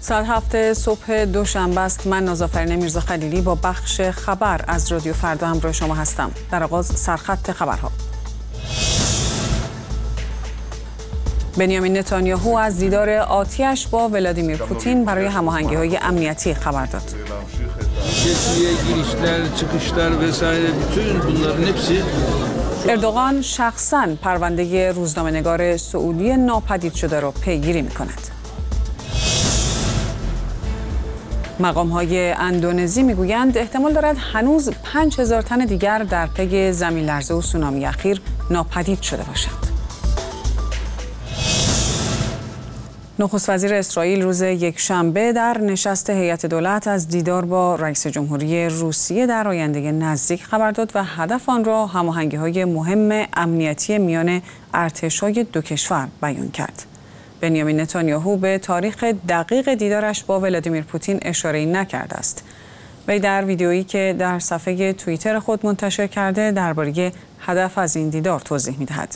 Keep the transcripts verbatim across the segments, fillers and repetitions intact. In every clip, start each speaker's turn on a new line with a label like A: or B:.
A: ساعت هفت صبح دوشنبه است. من نازآفرین میرزا خلیلی با بخش خبر از رادیو فردا همراه شما هستم. در آغاز سرخط خبرها. بنیامین نتانیاهو از دیدار آتیش با ولادیمیر پوتین برای هماهنگی‌های امنیتی خبر داد. اردوغان شخصاً پرونده روزنامه‌نگار سعودی ناپدید شده را پیگیری می‌کند. مقام‌های اندونزی می‌گویند احتمال دارد هنوز پنج هزار تن دیگر در پی زمین‌لرزه و سونامی اخیر ناپدید شده باشند. نخست وزیر اسرائیل روز یکشنبه در نشست هیئت دولت از دیدار با رئیس جمهوری روسیه در آینده نزدیک خبر داد و هدف آن را هماهنگی‌های مهم امنیتی میان ارتش‌های دو کشور بیان کرد. بنیامین نتانیاهو به تاریخ دقیق دیدارش با ولادیمیر پوتین اشاره‌ای نکرده است. وی در ویدیویی که در صفحه توییتر خود منتشر کرده درباره هدف از این دیدار توضیح می‌دهد.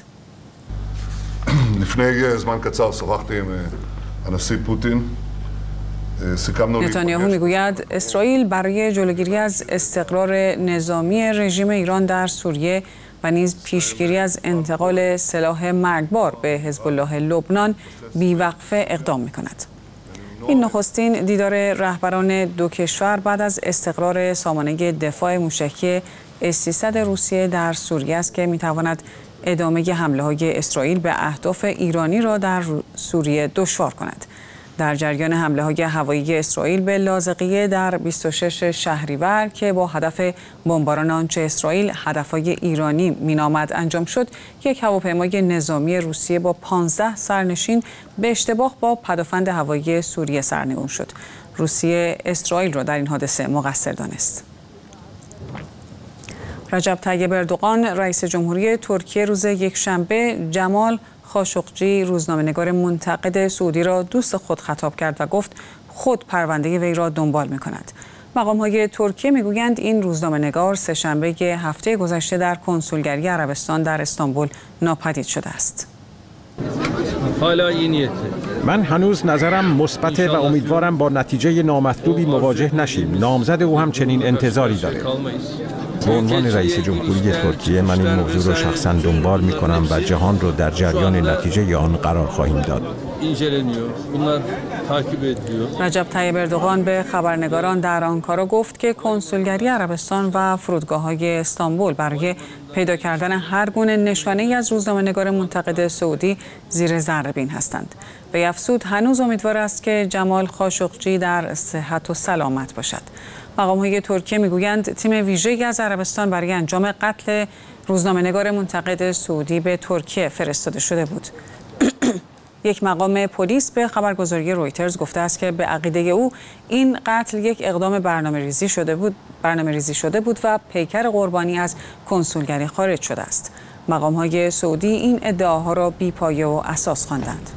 A: نتانیاهو میگوید اسرائیل برای جلوگیری از استقرار نظامی رژیم ایران در سوریه و نیز پیشگیری از انتقال سلاح مرگبار به حزب الله لبنان بیوقفه اقدام می‌کند. این نخستین دیدار رهبران دو کشور بعد از استقرار سامانه دفاع موشکی اس سیصد روسیه در سوریه است که می‌تواند ادامه حمله‌های اسرائیل به اهداف ایرانی را در سوریه دشوار کند. در جریان حمله‌های هوایی اسرائیل به لاذقیه در بیست و ششم شهریور که با هدف بمباران آنچه اسرائیل هدفهای ایرانی مینامد انجام شد، یک هواپیمای نظامی روسیه با پانزده سرنشین به اشتباه با پدافند هوایی سوریه سرنگون شد. روسیه اسرائیل را در این حادثه مقصر دانست. رجب طیب اردوغان رئیس جمهوری ترکیه روز یکشنبه جمال خاشقجی روزنامه‌نگار منتقد سعودی را دوست خود خطاب کرد و گفت خود پرونده وی را دنبال می‌کند. مقام‌های ترکیه می‌گویند این روزنامه‌نگار سه‌شنبه هفته گذشته در کنسولگری عربستان در استانبول ناپدید شده است.
B: حالا این
C: من هنوز نظرم مثبته و امیدوارم با نتیجه نامطلوبی مواجه نشیم. نامزد او هم چنین انتظاری داره. به عنوان رئیس جمهوری ترکیه من این موضوع رو شخصا دنبال می کنم و جهان رو در جریان نتیجه آن قرار خواهیم داد.
A: رجب طیب اردوغان به خبرنگاران در آنکارا گفت که کنسولگری عربستان و فرودگاه‌های استانبول برای پیدا کردن هر گونه نشانه‌ای از روزنامه‌نگار منتقد سعودی زیر ذره‌بین هستند. وی افزود هنوز امیدوار است که جمال خاشقجی در صحت و سلامت باشد. مقام‌های ترکیه میگویند تیم ویژه‌ای از عربستان برای انجام قتل روزنامه‌نگار منتقد سعودی به ترکیه فرستاده شده بود. یک مقام پلیس به خبرگزاری رویترز گفته است که به عقیده او این قتل یک اقدام برنامه‌ریزی شده بود برنامه‌ریزی شده بود و پیکر قربانی از کنسولگری خارج شده است. مقام‌های سعودی این ادعاها را بی‌پایه و اساس خواندند.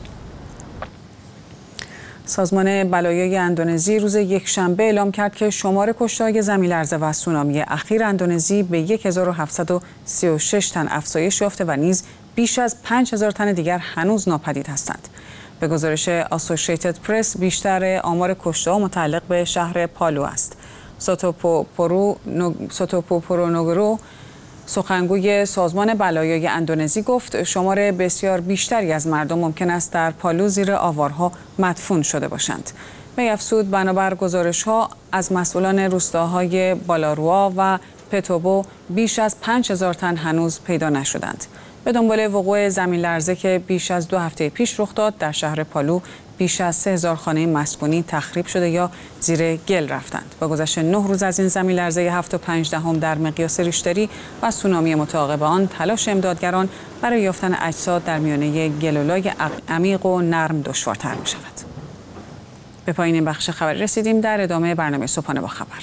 A: سازمان بلایای اندونزی روز یکشنبه اعلام کرد که شمار کشته‌های زمین‌لرزه و سونامی اخیر اندونزی به هزار و هفتصد و سی و شش تن افزایش یافته و نیز بیش از پنج هزار تن دیگر هنوز ناپدید هستند. به گزارش آسوشیتد پرس بیشتر آمار کشته‌ها متعلق به شهر پالو است. ساتوپو پورونوگرو سخنگوی سازمان بلایای اندونزی گفت شمار بسیار بیشتری از مردم ممکن است در پالو زیر آوارها مدفون شده باشند. وی افزود بنابر گزارش‌ها از مسئولان روستاهای بالاروا و پتوبو بیش از پنج هزار تن هنوز پیدا نشدند. به دنبال وقوع زمین‌لرزه که بیش از دو هفته پیش رخ داد در شهر پالو بیش از سه هزار خانه مسکونی تخریب شده یا زیر گل رفتند. با گذشت نه روز از این زمین‌لرزه هفت و پنج دهم در مقیاس ریشتری و سونامی متعاقب آن، تلاش امدادگران برای یافتن اجساد در میانه گلولای عمیق و نرم دشوارتر می شود. به پایین این بخش خبری رسیدیم. در ادامه برنامه صبحانه با خبر.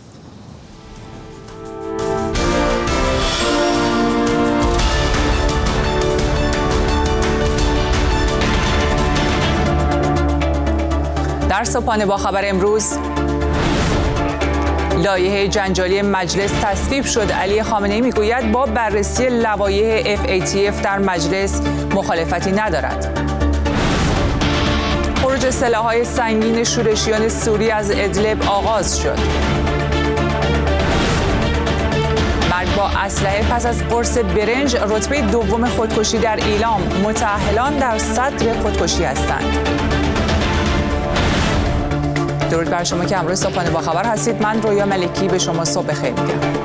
A: در صبحانه با خبر امروز، لایحه جنجالی مجلس تصویب شد. علی خامنه‌ای میگوید با بررسی لوایح اف ای تی اف در مجلس مخالفتی ندارد. خروج سلاح‌های سنگین شورشیان سوری از ادلب آغاز شد. مرگ با اسلحه پس از قرص برنج رتبه دوم خودکشی در ایلام. متأهلان در صدر خودکشی هستند. درود بر شما که امروز صبحانه با خبر هستید. من رویا ملکی به شما صبح بخیر میگم.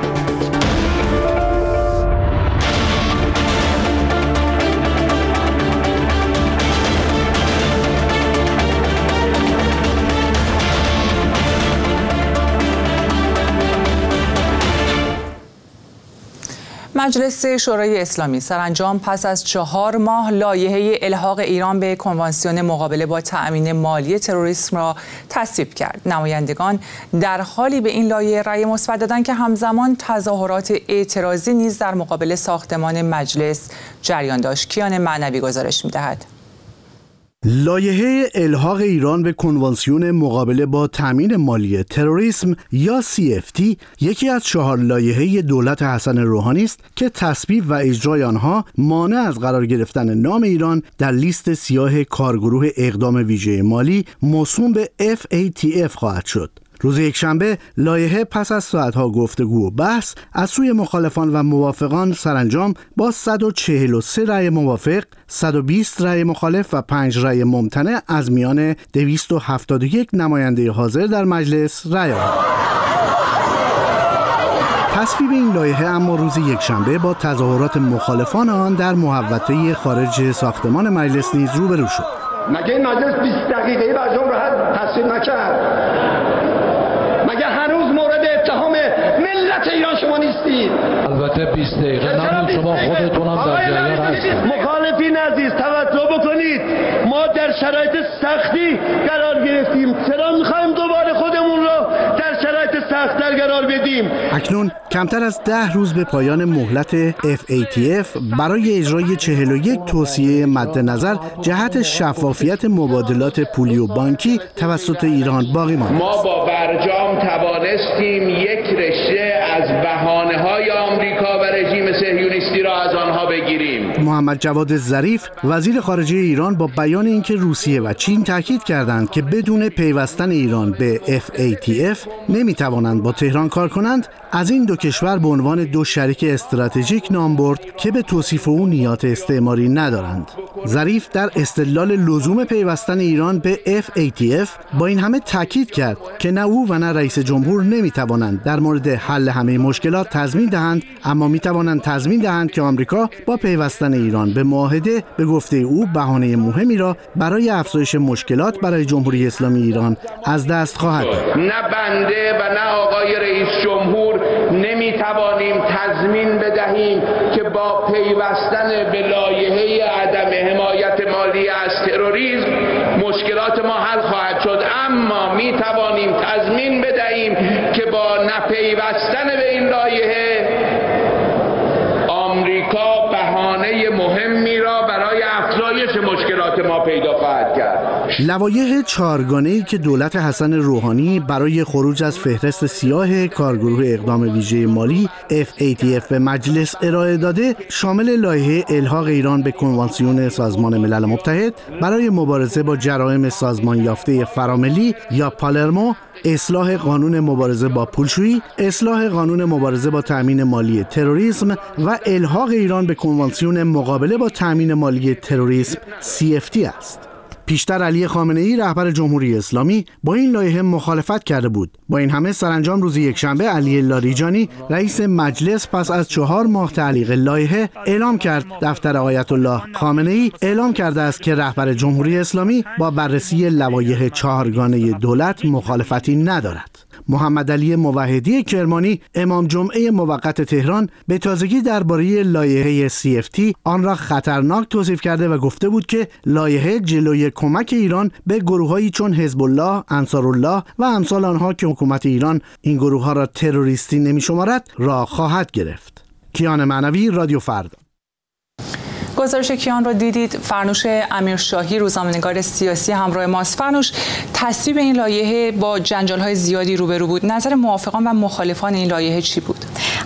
A: مجلس شورای اسلامی سرانجام پس از چهار ماه لایحه الحاق ایران به کنوانسیون مقابله با تأمین مالی تروریسم را تصویب کرد. نمایندگان در حالی به این لایحه رأی مثبت دادند که همزمان تظاهرات اعتراضی نیز در مقابل ساختمان مجلس جریان داشت. کیان معنوی گزارش می‌دهد.
D: لایحه الحاق ایران به کنوانسیون مقابله با تامین مالی تروریسم یا سی اف تی یکی از چهار لایحه دولت حسن روحانی است که تصویب و اجرای آنها مانع از قرار گرفتن نام ایران در لیست سیاه کارگروه اقدام ویژه مالی موسوم به اف ای تی اف خواهد شد. روز یکشنبه لایحه پس از ساعتها گفتگو و بحث از سوی مخالفان و موافقان سرانجام با صد و چهل و سه رأی موافق، صد و بیست رأی مخالف و پنج رأی ممتنع از میان دویست و هفتاد و یک نماینده حاضر در مجلس رأی آورد. تصویب این لایحه اما روز یکشنبه با تظاهرات مخالفان آن در محوطه خارج ساختمان مجلس نیز روبرو شد.
E: مگه این مجلس بیست دقیقه‌ای برجام را تصویب نکرد؟ مگه هنوز مورد اتهام ملت ایران شما نیستید؟
F: البته بیست دقیقه نمون، شما خودتون هم در جریان هستید.
E: مخالفین عزیز توجه بکنید، ما در شرایط سختی قرار گرفتیم، چرا میخوایم دوباره خودمون رو در شرایط سخت‌تر قرار بدیم؟
D: اکنون کمتر از ده روز به پایان مهلت اف ای تی اف برای اجرای چهل و یک توصیه مد نظر جهت شفافیت مبادلات پولی و بانکی توسط ایران باقی ماند.
G: ما با برجام توانستیم یک رشته از بهانه‌های آمریکا و رژیم صهیونیستی را از آنها بگیریم.
D: محمد جواد ظریف وزیر خارجه ایران با بیان اینکه روسیه و چین تاکید کردند که بدون پیوستن ایران به اف ای تی اف نمیتوانند با تهران کار کنند، از این دو کشور به عنوان دو شریک استراتژیک نام برد که به توصیف او نیات استعماری ندارند. ظریف در استدلال لزوم پیوستن ایران به اف ای تی اف با این همه تاکید کرد که نه او و نه رئیس جمهور نمیتوانند در مورد حل همه مشکلات تضمین دهند، اما میتوانند تضمین دهند که آمریکا با پیوستن ایران به معاهده به گفته او بهانه مهمی را برای افزایش مشکلات برای جمهوری اسلامی ایران از دست خواهد داد.
G: نه بنده و نه آقای رئیس جمهور نمیتوانیم تضمین بدهیم که با پیوستن به لایحه عدم حمایت مالی از تروریسم مشکلات ما حل خواهد شد، اما میتوانیم تضمین بدهیم که با نپیوستن به این لایحه آمریکا بهانه مهمی را برای افزایش مشکلات ما پیدا خواهد کرد.
D: لوایح چهارگانه‌ای که دولت حسن روحانی برای خروج از فهرست سیاه کارگروه اقدام ویژه مالی اف ای تی اف به مجلس ارائه داده شامل لایحه الحاق ایران به کنوانسیون سازمان ملل متحد برای مبارزه با جرایم سازمان یافته فراملی یا پالرمو، اصلاح قانون مبارزه با پولشویی، اصلاح قانون مبارزه با تأمین مالی تروریسم و الحاق ایران به کنوانسیون مقابله با تأمین مالی تروریسم سی اف تی است. پیشتر علی خامنه‌ای رهبر جمهوری اسلامی با این لایحه مخالفت کرده بود. با این همه سرانجام روز یکشنبه علی لاریجانی رئیس مجلس پس از چهار ماه تعلیق لایحه اعلام کرد دفتر آیت الله خامنه‌ای اعلام کرده است که رهبر جمهوری اسلامی با بررسی لوایح چهارگانه دولت مخالفتی ندارد. محمد علی موحدی کرمانی امام جمعه موقت تهران به تازگی درباره لایحه سی اف تی آن را خطرناک توصیف کرده و گفته بود که لایحه جلوی کمک ایران به گروهایی چون حزب الله، انصارالله و امثال آنها که حکومت ایران این گروه‌ها را تروریستی نمی‌شمارد را خواهد گرفت. کیان معنوی، رادیو فردا.
A: گزارش کیان رو دیدید. فرنوش امیرشاهی روزنامه‌نگار سیاسی همراه ماست. فرنوش، تصویب این لایحه با جنجال‌های زیادی روبرو بود. نظر موافقان و مخالفان این لایحه چی بود؟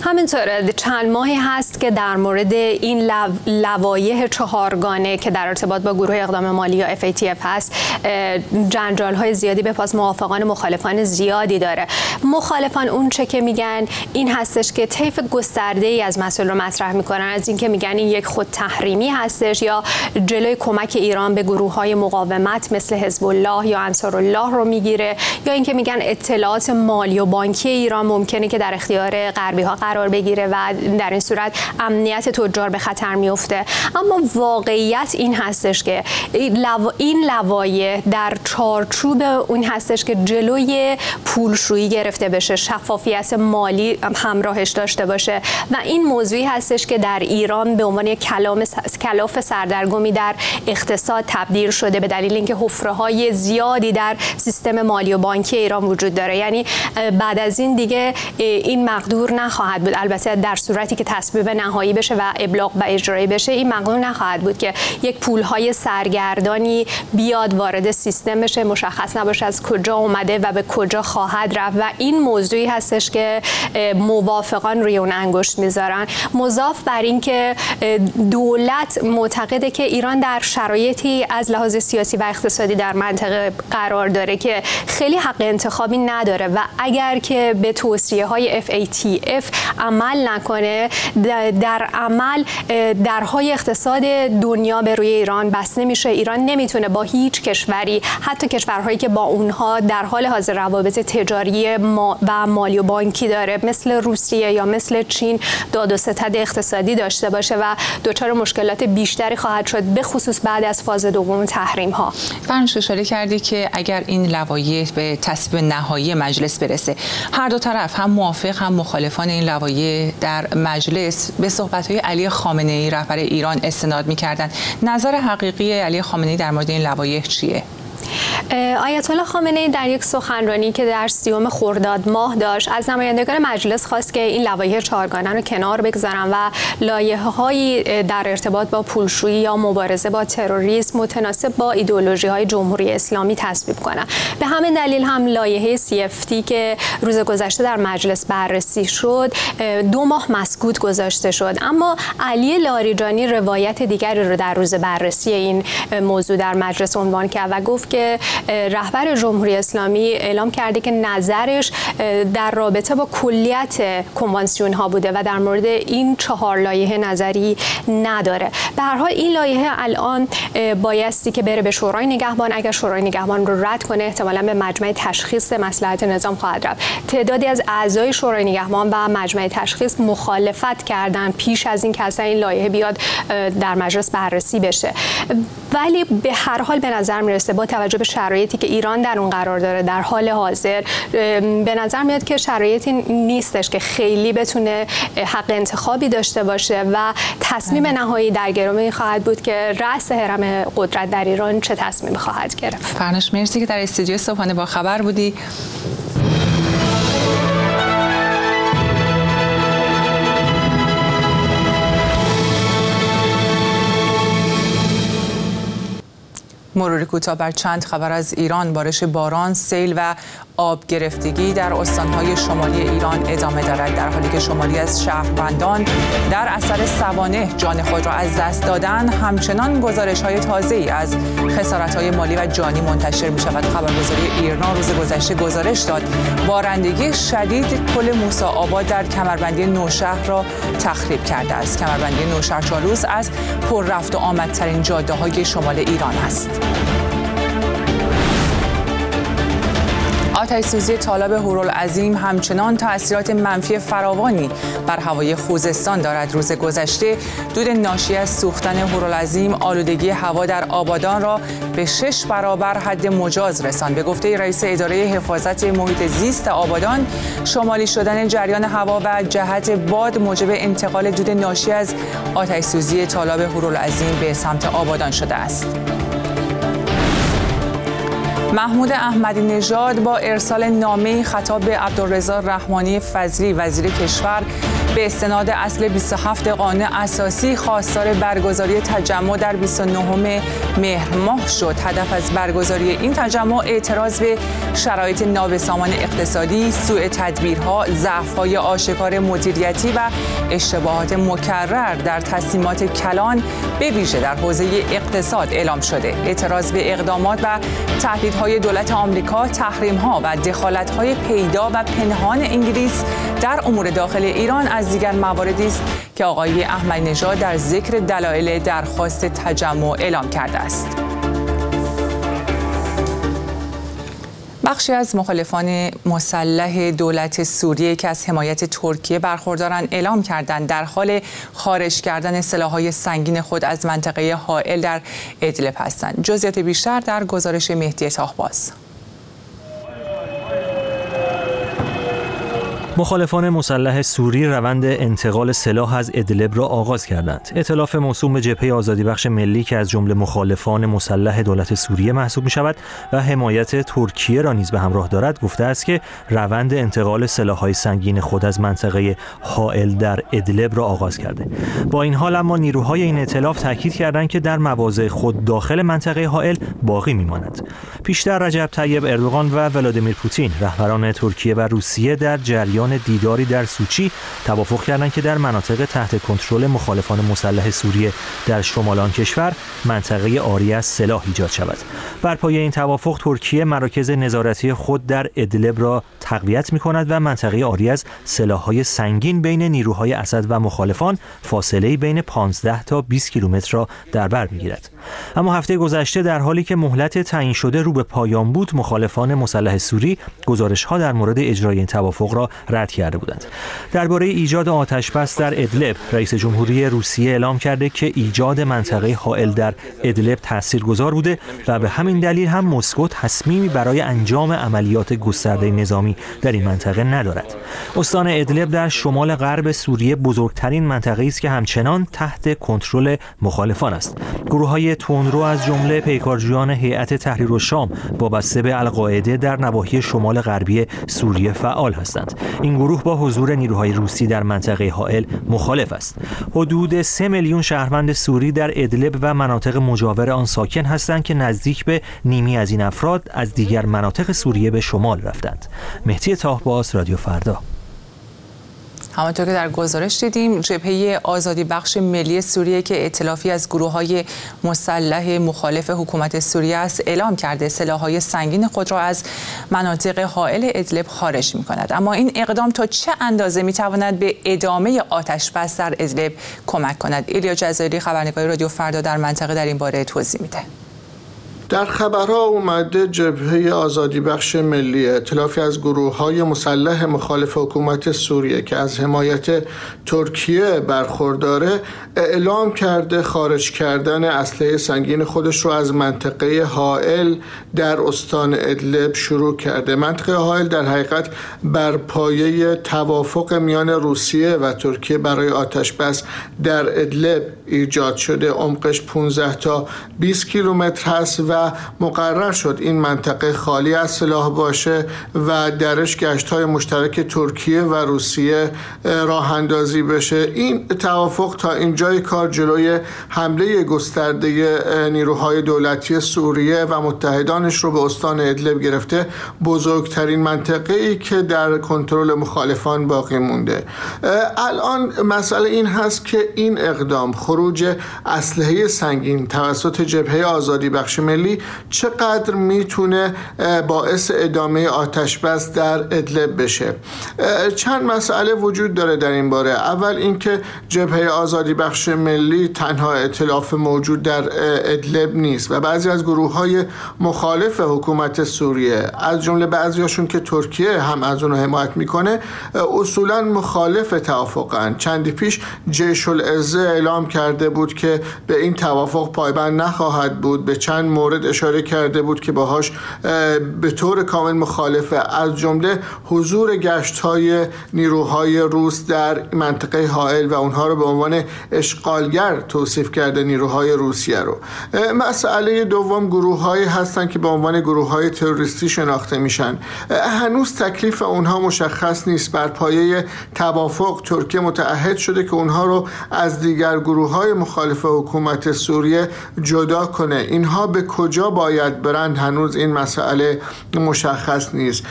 H: همینطور چند ماهی هست که در مورد این لو... لوایح چهارگانه که در ارتباط با گروه اقدام مالی یا اف ای تی اف هست جنجال های زیادی به پاس موافقان مخالفان زیادی داره. مخالفان اون چه که میگن این هستش که طیف گسترده ای از مسائل رو مطرح میکنن، از اینکه میگن این یک خود تحریمی هستش یا جلوی کمک ایران به گروه های مقاومت مثل حزب الله یا انصارالله رو میگیره، یا اینکه میگن اطلاعات مالی و بانکی ایران ممکنه که در اختیار غربی ها قرار بگیره و در این صورت امنیت تجار به خطر میفته. اما واقعیت این هستش که این لوایح در چارچوب اون هستش که جلوی پولشویی گرفته بشه، شفافیت مالی همراهش داشته باشه و این موضوعی هستش که در ایران به عنوان کلام کلاف سردرگمی در اقتصاد تبدیل شده به دلیل اینکه حفره‌های زیادی در سیستم مالی و بانکی ایران وجود داره. یعنی بعد از این دیگه این مقدور نخواهد بود، البته در صورتی که تصویب نهایی بشه و ابلاغ و اجرایی بشه، این مقدور نخواهد بود که یک پولهای سرگردانی بیاد وارد سیستم بشه، مشخص نباشه از کجا اومده و به کجا خواهد رفت و این موضوعی هستش که موافقان روی اون انگشت میذارن. مضاف بر این که دولت معتقده که ایران در شرایطی از لحاظ سیاسی و اقتصادی در منطقه قرار داره که خیلی حق انتخابی نداره و اگر که به توصیه های اف ای تی اف عمل نکنه، در عمل درهای اقتصاد دنیا به روی ایران بسته میشه. ایران نمیتونه با هیچ کشوری، حتی کشورهایی که با اونها در حال حاضر روابط تجاری و مالی و بانکی داره مثل روسیه یا مثل چین، داد و ستد اقتصادی داشته باشه و دچار مشکلات بیشتری خواهد شد، به خصوص بعد از فاز دوم تحریم ها.
I: فرنش اشاره کردی که اگر این لوایح به تصویب نهایی مجلس برسه، هر دو طرف هم موافق هم مخالفان این لوایح در مجلس به صحبت‌های علی خامنه‌ای رهبر ایران استناد می‌کردند. نظر حقیقی علی خامنه‌ای در مورد این لوایح چیه؟
H: آیت الله خامنه‌ای در یک سخنرانی که در سیوم خرداد ماه داشت از نمایندگان مجلس خواست که این لوایح چهارگانه رو کنار بگذارن و لایحه‌هایی در ارتباط با پولشویی یا مبارزه با تروریسم متناسب با ایدئولوژی‌های جمهوری اسلامی تصویب کنن. به همین دلیل هم لایحه سی اف تی که روز گذشته در مجلس بررسی شد دو ماه مسکوت گذاشته شد. اما علی لاریجانی روایت دیگری رو در روز بررسی این موضوع در مجلس عنوان کرد و گفت که رهبر جمهوری اسلامی اعلام کرده که نظرش در رابطه با کلیت کنوانسیون ها بوده و در مورد این چهار لایحه نظری نداره. به هر حال این لایحه الان بایستی که بره به شورای نگهبان. اگر شورای نگهبان رو رد کنه، احتمالاً به مجمع تشخیص مصلحت نظام خواهد رفت. تعدادی از اعضای شورای نگهبان و مجمع تشخیص مخالفت کردن پیش از این که اصلا این لایحه بیاد در مجلس بررسی بشه. ولی به هر حال به نظر میرسه با توجه به شرایطی که ایران در اون قرار داره در حال حاضر، به نظر میاد که شرایطی نیستش که خیلی بتونه حق انتخابی داشته باشه و تصمیم نهایی در گروه خواهد بود که رأس هرم قدرت در ایران چه تصمیمی خواهد گرفت.
I: فرنش مرسی که در استودیو صبحانه با خبر بودی. مرور کوتاه بر چند خبر از ایران. بارش باران، سیل و آب گرفتگی در استان‌های شمالی ایران ادامه دارد، در حالی که شمالی از شهروندان در اثر سوانح جان خود را از دست دادن. همچنان گزارش‌های تازه‌ای از خسارت‌های مالی و جانی منتشر می‌شود. خبرگزاری ایرنا روز گذشته گزارش داد بارندگی شدید پل موسی آباد در کمربندی نوشهر را تخریب کرده است. کمربندی نوشهر چالوس از پر رفت و آمدترین جاده‌های شمال ایران است. آتش‌سوزی تالاب هورالعظیم همچنان تأثیرات منفی فراوانی بر هوای خوزستان دارد. روز گذشته دود ناشی از سوختن هورالعظیم آلودگی هوا در آبادان را به شش برابر حد مجاز رساند. به گفته رئیس اداره حفاظت محیط زیست آبادان، شمالی شدن جریان هوا و جهت باد موجب انتقال دود ناشی از آتش‌سوزی تالاب هورالعظیم به سمت آبادان شده است. محمود احمدی نژاد با ارسال نامه‌ای خطاب به عبدالرضا رحمانی فضلی وزیر کشور به استناد اصل بیست و هفت قانون اساسی خواستار برگزاری تجمع در بیست و نهم مهر ماه شد. هدف از برگزاری این تجمع اعتراض به شرایط نابسامان اقتصادی، سوء تدبیرها، ضعف‌های آشکار مدیریتی و اشتباهات مکرر در تصمیمات کلان به ویژه در حوزه اقتصاد اعلام شده. اعتراض به اقدامات و تهدیدهای دولت آمریکا، تحریم‌ها و دخالت‌های پیدا و پنهان انگلیس در امور داخل ایران از دیگر مواردی است که آقای احمدی نژاد در ذکر دلایل درخواست تجمع اعلام کرده است. بخشی از مخالفان مسلح دولت سوریه که از حمایت ترکیه برخوردارند اعلام کردند در حال خارج کردن سلاح‌های سنگین خود از منطقه حائل در ادلب هستند. جزئیات بیشتر در گزارش مهدی طاهباز.
J: مخالفان مسلح سوری روند انتقال سلاح از ادلب را آغاز کردند. ائتلاف موسوم به جبهه آزادی بخش ملی که از جمله مخالفان مسلح دولت سوریه محسوب می‌شود و حمایت ترکیه را نیز به همراه دارد، گفته است که روند انتقال سلاح‌های سنگین خود از منطقه حائل در ادلب را آغاز کرده. با این حال اما نیروهای این ائتلاف تاکید کردند که در مواضع خود داخل منطقه حائل باقی می‌ماند. پیشتر رجب طیب اردوغان و ولادیمیر پوتین، رهبران ترکیه و روسیه، در جریان دیداری در سوچی توافق کردند که در مناطق تحت کنترل مخالفان مسلح سوریه در شمال آن کشور منطقه عاری از سلاح ایجاد شود. بر پایه این توافق ترکیه مراکز نظارتی خود در ادلب را تقویت می‌کند و منطقه عاری از سلاح‌های سنگین بین نیروهای اسد و مخالفان فاصله بین پانزده تا بیست کیلومتر را در بر می‌گیرد. اما هفته گذشته در حالی که مهلت تعیین شده رو به پایان بود، مخالفان مسلح سوری گزارش‌ها در مورد اجرای این توافق را رد کرده بودند. درباره ایجاد آتش‌بس در ادلب، رئیس جمهوری روسیه اعلام کرده که ایجاد منطقه حائل در ادلب تاثیرگذار بوده و به همین دلیل هم مسکو تصمیمی برای انجام عملیات گسترده نظامی در این منطقه ندارد. استان ادلب در شمال غرب سوریه بزرگترین منطقه‌ای است که همچنان تحت کنترل مخالفان است. گروه‌های تندرو از جمله پیکارجویان هیئت تحریر الشام وابسته به القاعده در نواحی شمال غربی سوریه فعال هستند. این گروه با حضور نیروهای روسی در منطقه حائل مخالف است. حدود سه میلیون شهروند سوری در ادلب و مناطق مجاور آن ساکن هستند که نزدیک به نیمی از این افراد از دیگر مناطق سوریه به شمال رفتند. مهدی طاهباز، رادیو فردا.
I: همانطور که در گزارش دیدیم، جبهه آزادی بخش ملی سوریه که ائتلافی از گروه‌های مسلح مخالف حکومت سوریه است اعلام کرده سلاح‌های سنگین خود را از مناطق حائل ادلب خارج می‌کند. اما این اقدام تا چه اندازه می‌تواند به ادامه آتش‌بس در ادلب کمک کند؟ ایلیا جزایری، خبرنگار رادیو فردا، در منطقه در این باره توضیح میده.
K: در خبرها اومده جبهه آزادی بخش ملی، ائتلافی از گروه‌های مسلح مخالف حکومت سوریه که از حمایت ترکیه برخورداره، اعلام کرده خارج کردن اسلحه سنگین خودش رو از منطقه حائل در استان ادلب شروع کرده. منطقه حائل در حقیقت بر پایه توافق میان روسیه و ترکیه برای آتش‌بس در ادلب ایجاد شده. عمقش پانزده تا بیست کیلومتر هست و مقرر شد این منطقه خالی از سلاح باشه و درش گشت‌های مشترک ترکیه و روسیه راه اندازی بشه. این توافق تا اینجای کار جلوی حمله گسترده نیروهای دولتی سوریه و متحدانش رو به استان ادلب گرفته، بزرگترین منطقه‌ای که در کنترل مخالفان باقی مونده. الان مسئله این هست که این اقدام، خروج اسلحه سنگین توسط جبهه آزادی بخش ملی، چقدر میتونه باعث ادامه آتش‌بس در ادلب بشه. چند مسئله وجود داره در این باره. اول اینکه جبهه آزادی بخش ملی تنها ائتلاف موجود در ادلب نیست و بعضی از گروه‌های مخالف حکومت سوریه، از جمله بعضیاشون که ترکیه هم از اونها حمایت میکنه، اصولاً مخالف توافقن. چندی پیش جیش العزه اعلام کرده بود که به این توافق پایبند نخواهد بود. به چند مورد مورد اشاره کرده بود که باهاش به طور کامل مخالفه، از جمله حضور گشت‌های نیروهای روس در منطقه حائل و اونها رو به عنوان اشغالگر توصیف کرده، نیروهای روسیه رو. مسئله دوم گروه‌هایی هستن که به عنوان گروه‌های تروریستی شناخته میشن. هنوز تکلیف اونها مشخص نیست. بر پایه توافق ترکیه متعهد شده که اونها رو از دیگر گروه‌های مخالف حکومت سوریه جدا کنه. اینها به کجا باید برند هنوز این مسئله مشخص نیست.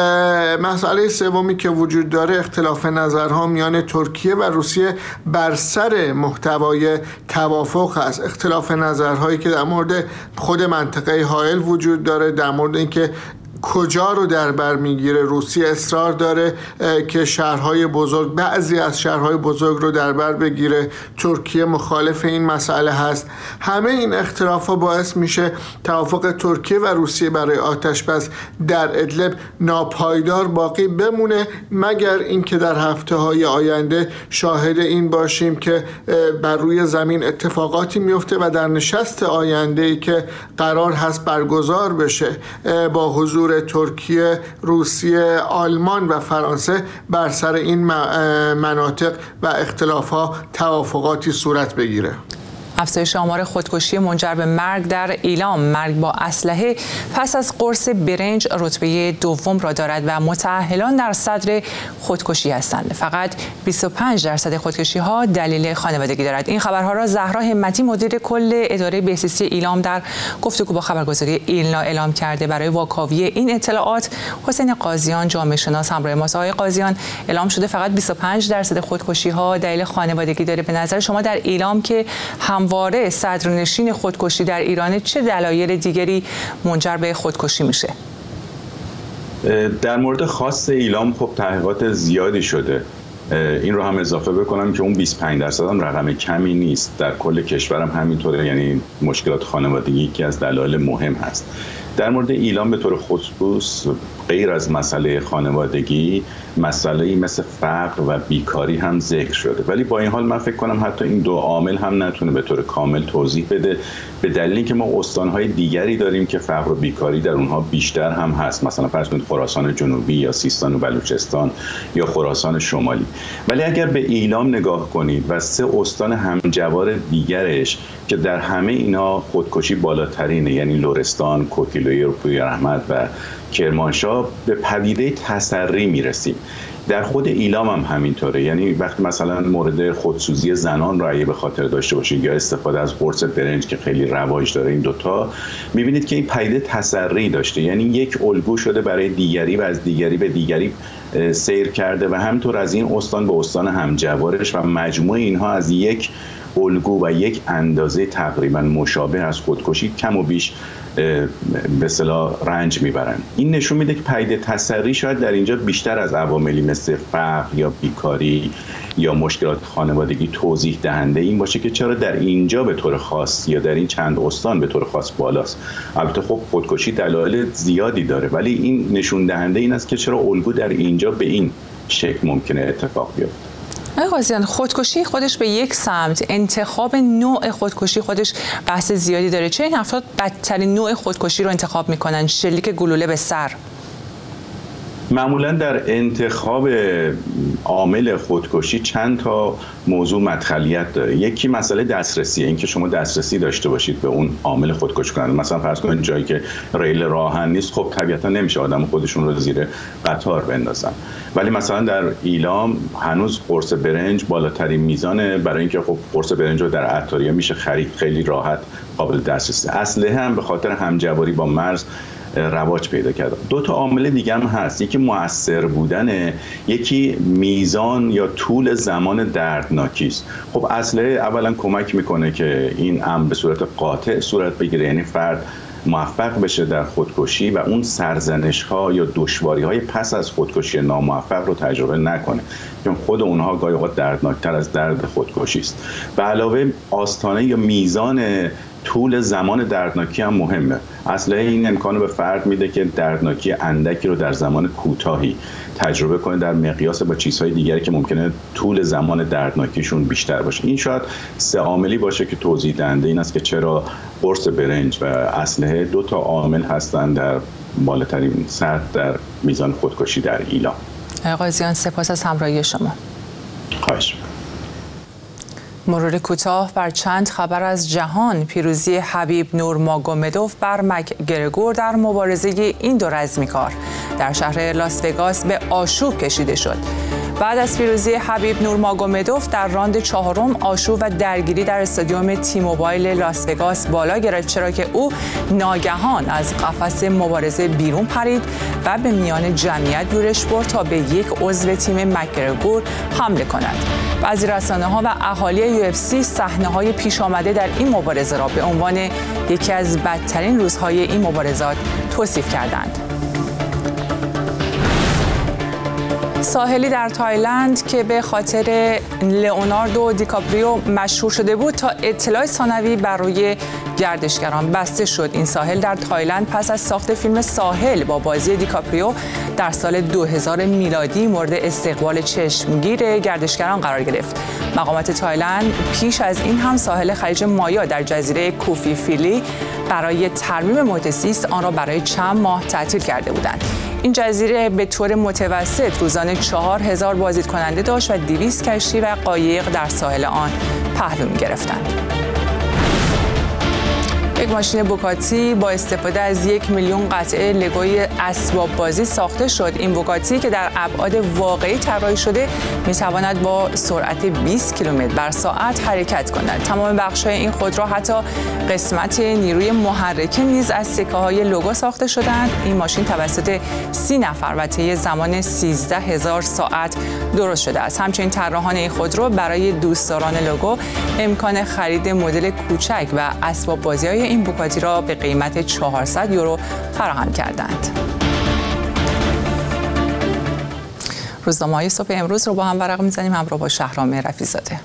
K: مسئله سومی که وجود داره اختلاف نظرها میان ترکیه و روسیه بر سر محتوای توافق هست. اختلاف نظرهایی که در مورد خود منطقه حائل وجود داره، در مورد اینکه کجا رو در بر میگیره. روسیه اصرار داره که شهرهای بزرگ، بعضی از شهرهای بزرگ رو در بر بگیره. ترکیه مخالف این مسئله هست. همه این اختلافات باعث میشه توافق ترکیه و روسیه برای آتش بس در ادلب ناپایدار باقی بمونه، مگر اینکه در هفته‌های آینده شاهد این باشیم که بر روی زمین اتفاقاتی میفته و در نشست آینده‌ای که قرار هست برگزار بشه با حضور ترکیه، روسیه، آلمان و فرانسه بر سر این مناطق و اختلافات توافقاتی صورت بگیره.
I: افزایش آمار خودکشی منجر به مرگ در ایلام، مرگ با اسلحه پس از قرص برنج رتبه دوم را دارد و متأهلان در صدر خودکشی هستند. فقط بیست و پنج درصد خودکشی ها دلیل خانوادگی دارد. این خبرها را زهرا همتی مدیر کل اداره بهزیستی ایلام در گفتگو با خبرگزاری ایلنا اعلام کرده. برای واکاوی این اطلاعات حسین قاضیان جامعه شناس همراه ماست. آقای قاضیان، اعلام شده فقط بیست و پنج درصد خودکشی ها دلیل خانوادگی داره. به نظر شما در ایلام که هم همواره صدرنشین خودکشی در ایران، چه دلایل دیگری منجر به خودکشی میشه؟
L: در مورد خاص ایلام خب تحقیقات زیادی شده. این رو هم اضافه بکنم که اون بیست و پنج درصد هم رقم کمی نیست. در کل کشورم همینطوره، یعنی مشکلات خانوادگی که از دلایل مهم هست. در مورد ایلام به طور خصوص غیر از مسئله خانوادگی، مسئله‌ای مثل فقر و بیکاری هم ذکر شده، ولی با این حال من فکر کنم حتی این دو عامل هم نتونه به طور کامل توضیح بده، به دلیلی که ما استان‌های دیگری داریم که فقر و بیکاری در اونها بیشتر هم هست، مثلا فرض کنید خراسان جنوبی یا سیستان و بلوچستان یا خراسان شمالی. ولی اگر به ایلام نگاه کنید و سه استان همجوار دیگرش که در همه اینا خودکشی بالاترینه، یعنی لرستان، کوکیلویه، پوی رحمت و کرمانشاه، به پدیده تسری میرسیم. در خود ایلام هم همینطوره، یعنی وقتی مثلا مورد خودسوزی زنان رو اگه به خاطر داشته باشید یا استفاده از قرص برنج که خیلی رواج داره، این دوتا میبینید که این پدیده تسری داشته، یعنی یک الگو شده برای دیگری و از دیگری به دیگری سیر کرده و همینطور از این استان به استان همجوارش و مجموع اینها از یک الگو و یک اندازه تقریبا مشابه از خودکشی کم و بیش به اصطلاح رنج میبرن. این نشون میده که پدیده تسری شاید در اینجا بیشتر از عواملی مثل فقر یا بیکاری یا مشکلات خانوادگی توضیح دهنده این باشه که چرا در اینجا به طور خاص یا در این چند استان به طور خاص بالاست. البته خب خودکشی دلایل زیادی داره، ولی این نشون دهنده این است که چرا الگو در اینجا به این شکل ممکنه اتفاق بیفته.
I: آقای قاضیان، خودکشی خودش به یک سمت، انتخاب نوع خودکشی خودش بحث زیادی داره. چه این افراد بدترین نوع خودکشی رو انتخاب میکنن؟ شلیک گلوله به سر.
L: معمولا در انتخاب عامل خودکشی چند تا موضوع مدخلیت داره. یکی مسئله دسترسیه، اینکه شما دسترسی داشته باشید به اون عامل خودکشی کننده. مثلا فرض کنید جایی که ریل راهن نیست، خب طبیعتا نمیشه آدم خودشون رو زیر قطار بندازن. ولی مثلا در ایلام هنوز قرص برنج بالاترین میزانه، برای اینکه خب قرص برنج رو در عطاریه میشه خرید، خیلی راحت قابل دسترسی. اسلحه هم به خاطر همجواری با مرز رواج پیدا کرده. دو تا عامل دیگه هم هست، یکی مؤثر بودنه، یکی میزان یا طول زمان دردناکی است. خب اسلحه اولا کمک میکنه که این امر به صورت قاطع صورت بگیره، یعنی فرد موفق بشه در خودکشی و اون سرزنش ها یا دشواری های پس از خودکشی ناموفق رو تجربه نکنه، چون خود اونها گاهی اوقات دردناکتر از درد خودکشی است. به علاوه آستانه یا میزان طول زمان دردناکی هم مهمه. اسلحه این امکانو به فرد میده که دردناکی اندکی رو در زمان کوتاهی تجربه کنه در مقیاس با چیزهای دیگری که ممکنه طول زمان دردناکیشون بیشتر باشه. این شاید سه عاملی باشه که توضیح دهنده این است که چرا قرص برنج و اسلحه دو تا عامل هستن در بالاترین سطح در میزان خودکشی در ایلام.
I: قاضیان سپاس از همراهی شما.
L: خواهش.
I: مرور کوتاه بر چند خبر از جهان. پیروزی حبیب نورماگومدوف بر مکگرگور در مبارزه این دو رزمیکار در شهر لاس وگاس به آشوب کشیده شد. بعد از پیروزی حبیب نورماگومدوف در راند چهارم آشوب و درگیری در استادیوم تی موبایل لاس وگاس بالا گرفت، چرا که او ناگهان از قفس مبارزه بیرون پرید و به میان جمعیت یورش برد تا به یک عضو تیم مکگرگور حمله کند. بعضی رسانه‌ها و اهالی یو اف سی صحنه‌های پیش آمده در این مبارزه را به عنوان یکی از بدترین روزهای این مبارزات توصیف کردند. ساحلی در تایلند که به خاطر لئوناردو دیکاپریو مشهور شده بود تا اطلاع ثانوی بر روی گردشگران بسته شد. این ساحل در تایلند پس از ساخت فیلم ساحل با بازی دیکاپریو در سال دو هزار میلادی مورد استقبال چشمگیر گردشگران قرار گرفت. مقامات تایلند پیش از این هم ساحل خلیج مایا در جزیره کوفی فیلی برای ترمیم محیط زیست آن را برای چند ماه تعطیل کرده بودند. این جزیره به طور متوسط روزانه چهار هزار بازدید کننده داشت و دویست کشتی و قایق در ساحل آن پهلو می‌گرفتند. یک ماشین بوگاتی با استفاده از یک میلیون قطعه لگوی اسباب بازی ساخته شد. این بوگاتی که در ابعاد واقعی طراحی شده میتواند با سرعت بیست کیلومتر بر ساعت حرکت کند. تمام بخش‌های این خودرو حتی قسمت نیروی محرکه نیز از سکه‌های لوگو ساخته شدند. این ماشین توسط سی نفر و طی زمان سیزده هزار ساعت درست شده است. همچنین طراحان این خودرو برای دوستداران لوگو امکان خرید مدل کوچک و اسباب بازی‌های این بوگاتی را به قیمت چهارصد یورو فراهم کردند. روزنامه‌های صبح امروز رو با هم ورق می‌زنیم همراه با شهرام رفیع‌زاده.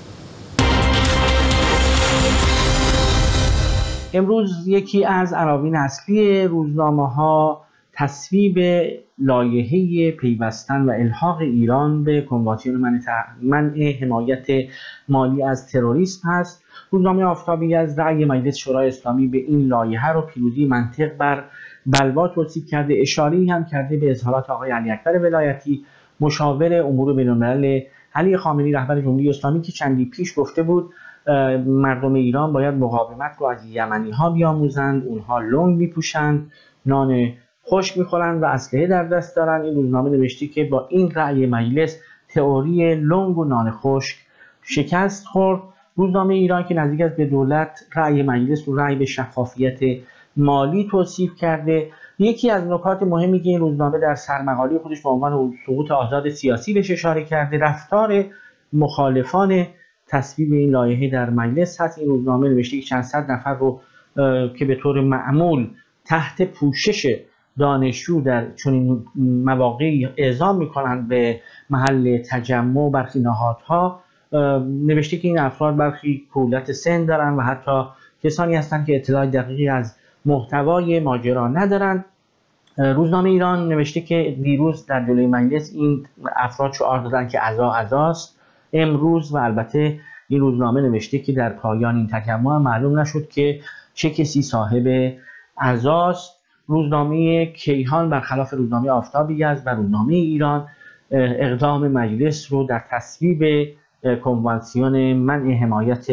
M: امروز یکی از عناوین اصلی روزنامه‌ها تصویب لایحه پیوستن و الحاق ایران به کنوانسیون منع حمایت مالی از تروریسم هست. روزنامه آفتابی از رأی مجلس شورای اسلامی به این لایحه رو پیروزی منطق بر بلوا توصیف کرده. اشاره‌ای هم کرده به اظهارات آقای علی اکبر ولایتی، مشاور امور بین‌الملل علی خامنه‌ای رهبر جمهوری اسلامی، که چندی پیش گفته بود مردم ایران باید مقاومت رو از یمنی‌ها بیاموزند، اونها لنگ می‌پوشند، نان خشک می‌خورند و اسلحه در دست دارند. این روزنامه نوشته که با این رأی مجلس تئوری لنگ و نان خشک شکست خورد. روزنامه ایران که نزدیک است به دولت رأی مجلس رو رأی به شفافیت مالی توصیف کرده. یکی از نکات مهمی که این روزنامه در سرمقاله خودش به عنوان سقوط آزاد سیاسی بهش اشاره کرده، رفتار مخالفان تصویب این لایحه در مجلس هست. این روزنامه نوشته که چند صد نفر رو که به طور معمول تحت پوشش دانشجو در چنین مواقعی اعزام می‌کنند به محل تجمع برخی نهادها، نوشته که این افراد برخی کولت سن دارند و حتی کسانی هستند که اطلاع دقیقی از محتوای ماجرا ندارند. روزنامه ایران نوشته که دیروز در جلوی مجلس این افراد شعار دادند که عزا عزاست. امروز و البته این روزنامه نوشته که در پایان این تجمع معلوم نشد که چه کسی صاحب عزاست. روزنامه کیهان برخلاف روزنامه آفتابی است و روزنامه ایران اقدام مجلس رو در تصویب کنوانسیون منع حمایت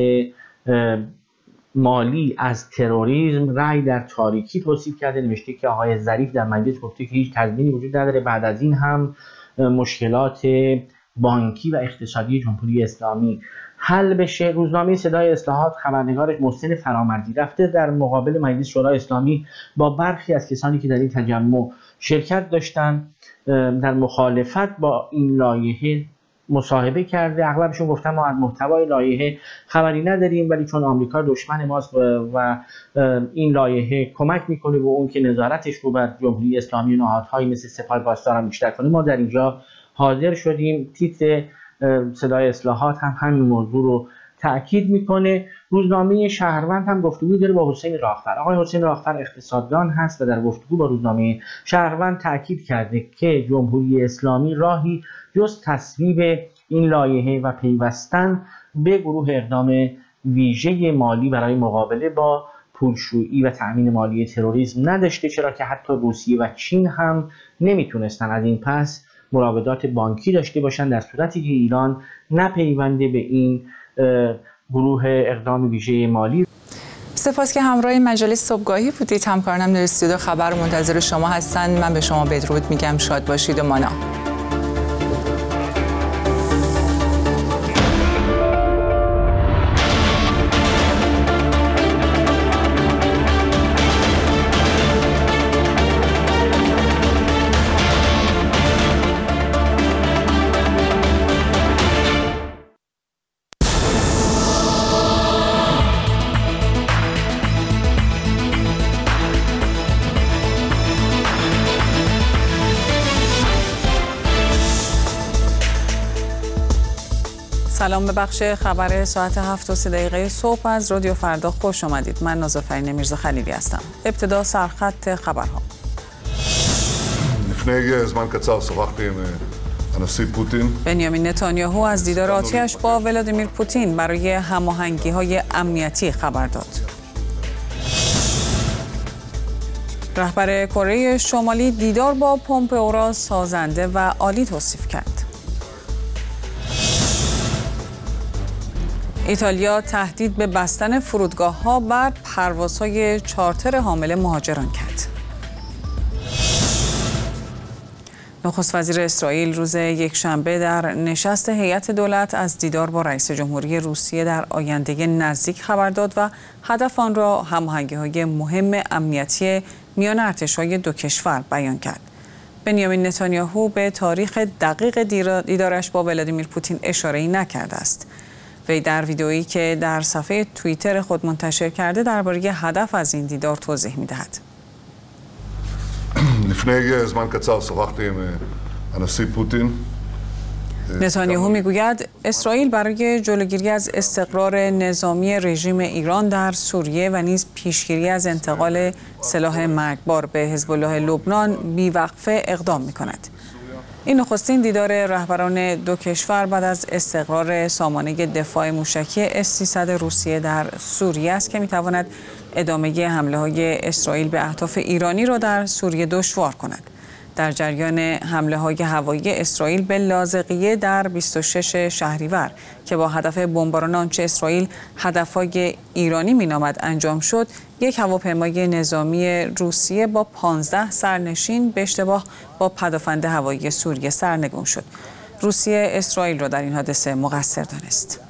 M: مالی از تروریسم رأی در تاریکی توصیف کرده. نوشته که آقای ظریف در مجلس گفته که هیچ تضمینی وجود نداره بعد از این هم مشکلات بانکی و اقتصادی جمهوری اسلامی حل بشه. روزنامه صدای اصلاحات خبرنگارش محسن فرامردی رفته در مقابل مجلس شورای اسلامی با برخی از کسانی که در این تجمع شرکت داشتند در مخالفت با این لایحه مصاحبه کرده. اغلبشون گفتن ما از محتوای لایحه خبری نداریم، ولی چون آمریکا دشمن ماست و این لایحه کمک میکنه به اون که نظارتش رو بر جمهوری اسلامی و نهادهایی مثل سپاه پاسداران بیشتر کنه، ما در اینجا حاضر شدیم. تیتر صدای اصلاحات هم همین موضوع رو تاکید میکنه. روزنامه شهروند هم گفتگو داره با حسین راهفر. آقای حسین راهفر اقتصاددان هست و در گفتگو با روزنامه شهروند تاکید کرده که جمهوری اسلامی راهی جز تصویب این لایحه و پیوستن به گروه اقدام ویژه مالی برای مقابله با پولشویی و تأمین مالی تروریسم نداشته، چرا که حتی روسیه و چین هم نمیتونستن از این پس مراودات بانکی داشته باشن در صورتی که ایران نپیونده به این گروه اقدام ویژه مالی.
I: سپاس که همراه مجلس صبحگاهی بودید. همکارانم در استودیو خبر منتظر شما هستند. من به شما بدرود میگم، شاد باشید و مانا.
A: سلام به بخش خبر ساعت هفت و سه دقیقه صبح از رادیو فردا خوش آمدید. من نازافرین میرزا خلیلی هستم. ابتدا سرخط خبرها. بنیامین نتانیاهو از دیدار آتیش با ولادیمیر پوتین برای هماهنگی‌های امنیتی خبر داد. رهبر کره شمالی دیدار با پومپئو را سازنده و عالی توصیف کرد. ایتالیا تهدید به بستن فرودگاه‌ها بر پروازهای چارتر حامل مهاجران کرد. نخست وزیر اسرائیل روز یکشنبه در نشست هیئت دولت از دیدار با رئیس جمهوری روسیه در آینده نزدیک خبر داد و هدف آن را هماهنگی‌های مهم امنیتی میان ارتش‌های دو کشور بیان کرد. بنیامین نتانیاهو به تاریخ دقیق دیدارش با ولادیمیر پوتین اشاره‌ای نکرده است. وی در ویدئویی که در صفحه توییتر خود منتشر کرده درباره هدف از این دیدار توضیح می‌دهد. نتانیاهو میگوید اسرائیل برای جلوگیری از استقرار نظامی رژیم ایران در سوریه و نیز پیشگیری از انتقال سلاح مرگبار به حزب الله لبنان بیوقفه اقدام می‌کند. این نخستین دیدار رهبران دو کشور بعد از استقرار سامانه دفاع موشکی اس سیصد روسیه در سوریه است که می‌تواند ادامه حمله‌های اسرائیل به اهداف ایرانی را در سوریه دشوار کند. در جریان حمله‌های هوایی اسرائیل به لاذقیه در بیست و شش شهریور که با هدف بمباران آنچه اسرائیل هدف‌های ایرانی می‌نامد انجام شد، یک هواپیمای نظامی روسیه با پانزده سرنشین به اشتباه با پدافند هوایی سوریه سرنگون شد. روسیه اسرائیل را در این حادثه مقصر دانست.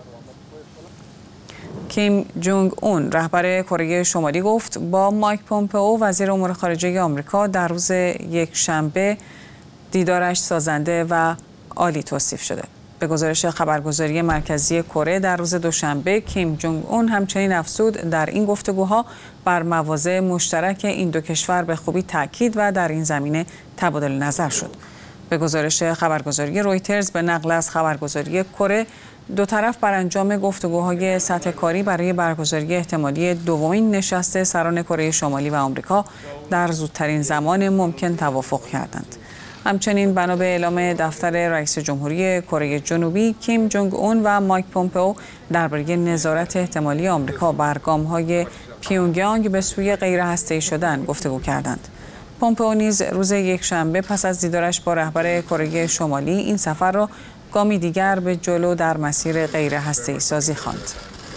A: کیم جونگ اون رهبر کره شمالی گفت با مایک پومپئو وزیر امور خارجه آمریکا در روز یکشنبه دیدارش سازنده و عالی توصیف شده. به گزارش خبرگزاری مرکزی کره در روز دوشنبه کیم جونگ اون همچنین افزود در این گفتگوها بر مواضع مشترک این دو کشور به خوبی تاکید و در این زمینه تبادل نظر شد. به گزارش خبرگزاری رویترز به نقل از خبرگزاری کره، دو طرف بر انجام گفتگوهای سطح کاری برای برگزاری احتمالی دومین نشست سران کره شمالی و آمریکا در زودترین زمان ممکن توافق کردند. همچنین بنا به اعلام دفتر رئیس جمهوری کره جنوبی، کیم جونگ اون و مایک پومپئو درباره نظارت احتمالی آمریکا بر گام‌های پیونگیانگ به سوی غیرهسته‌ای شدن گفتگو کردند. پومپئو نیز روز یکشنبه پس از دیدارش با رهبر کره شمالی این سفر را گامی دیگر به جلو در مسیر غیر هسته‌ای سازی خواند.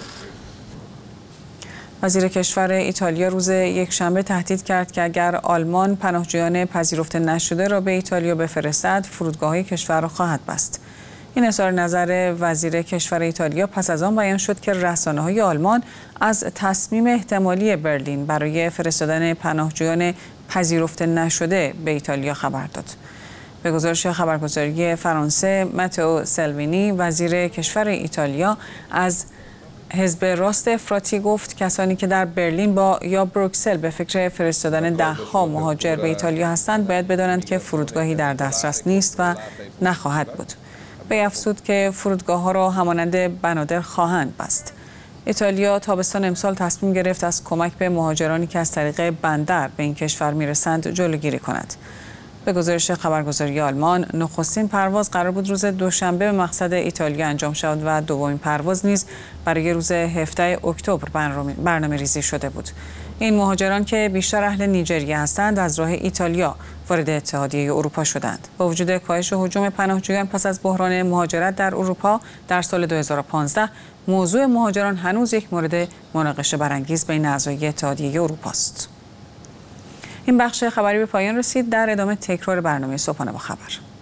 A: وزیر کشور ایتالیا روز یکشنبه تهدید کرد که اگر آلمان پناهجویان پذیرفته نشده را به ایتالیا بفرستد، فرودگاه‌های کشور را خواهد بست. این اظهار نظر وزیر کشور ایتالیا پس از آن بیان شد که رسانه‌های آلمان از تصمیم احتمالی برلین برای فرستادن پناهجویان پذیرفته نشده به ایتالیا خبر داد. به گزارش خبرگزاری فرانسه، ماتئو سالوینی وزیر کشور ایتالیا از حزب راست افراطی گفت کسانی که در برلین با یا بروکسل به فکر فرستادن ده‌ها مهاجر به ایتالیا هستند باید بدانند که فرودگاهی در دسترس نیست و نخواهد بود. به افزود که فرودگاه‌ها را همانند بنادر خواهند بست. ایتالیا تابستان امسال تصمیم گرفت از کمک به مهاجرانی که از طریق بندر به این کشور میرسند جلوگیری کند. به گزارش خبرگزاری آلمان، نخستین پرواز قرار بود روز دوشنبه به مقصد ایتالیا انجام شود و دومین پرواز نیز برای روز هفدهم اکتبر برنامه ریزی شده بود. این مهاجران که بیشتر اهل نیجریه هستند از راه ایتالیا وارد اتحادیه اروپا شدند. با وجود کاهش هجوم پناهجویان پس از بحران مهاجرت در اروپا در سال دو هزار و پانزده، موضوع مهاجران هنوز یک مورد مناقشه برانگیز بین اعضای اتحادیه اروپا است. این بخش خبری به پایان رسید. در ادامه تکرار برنامه صبحانه با خبر.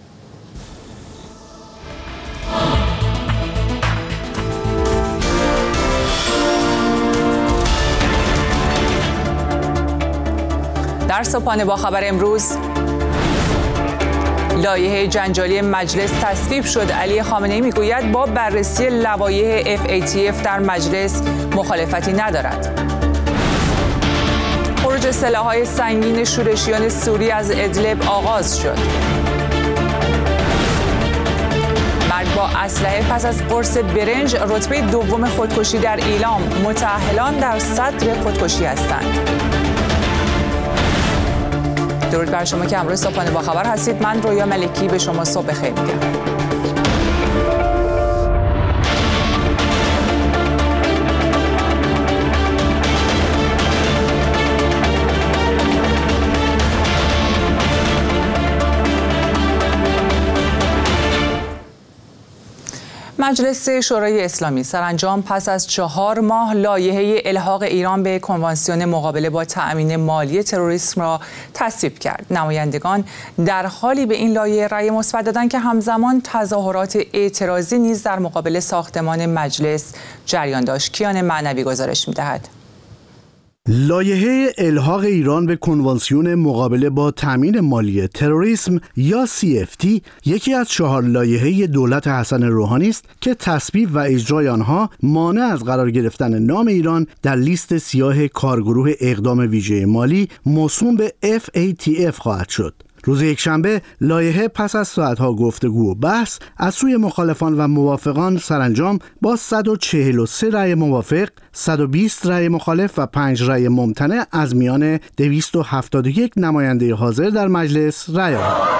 I: در صبحانه با خبر امروز، لایحه جنجالی مجلس تصویب شد. علی خامنه‌ای میگوید با بررسی لوایح اف ای تی اف در مجلس مخالفتی ندارد. خروج سلاح‌های سنگین شورشیان سوری از ادلب آغاز شد. مرگ با اسلحه پس از قرص برنج، رتبه دوم خودکشی در ایلام. متأهلان در صدر خودکشی هستند. درود بر شما که امروز صبحانه با خبر هستید. من رویا ملکی به شما صبح بخیر میگم. مجلس شورای اسلامی سرانجام پس از چهار ماه لایحه الحاق ایران به کنوانسیون مقابله با تأمین مالی تروریسم را تصویب کرد. نمایندگان در حالی به این لایحه رأی مثبت دادند که همزمان تظاهرات اعتراضی نیز در مقابل ساختمان مجلس جریان داشت. کیان معنوی گزارش می‌دهد.
D: لایحه الحاق ایران به کنوانسیون مقابله با تامین مالی تروریسم یا سی اف تی یکی از چهار لایحه دولت حسن روحانی است که تصویب و اجرای آنها مانع از قرار گرفتن نام ایران در لیست سیاه کارگروه اقدام ویژه مالی موسوم به اف ای تی اف خواهد شد. روز یکشنبه لایحه پس از ساعتها گفتگو و بحث از سوی مخالفان و موافقان سرانجام با صد و چهل و سه رأی موافق، صد و بیست رأی مخالف و پنج رأی ممتنع از میان دویست و هفتاد و یک نماینده حاضر در مجلس رأی آورد.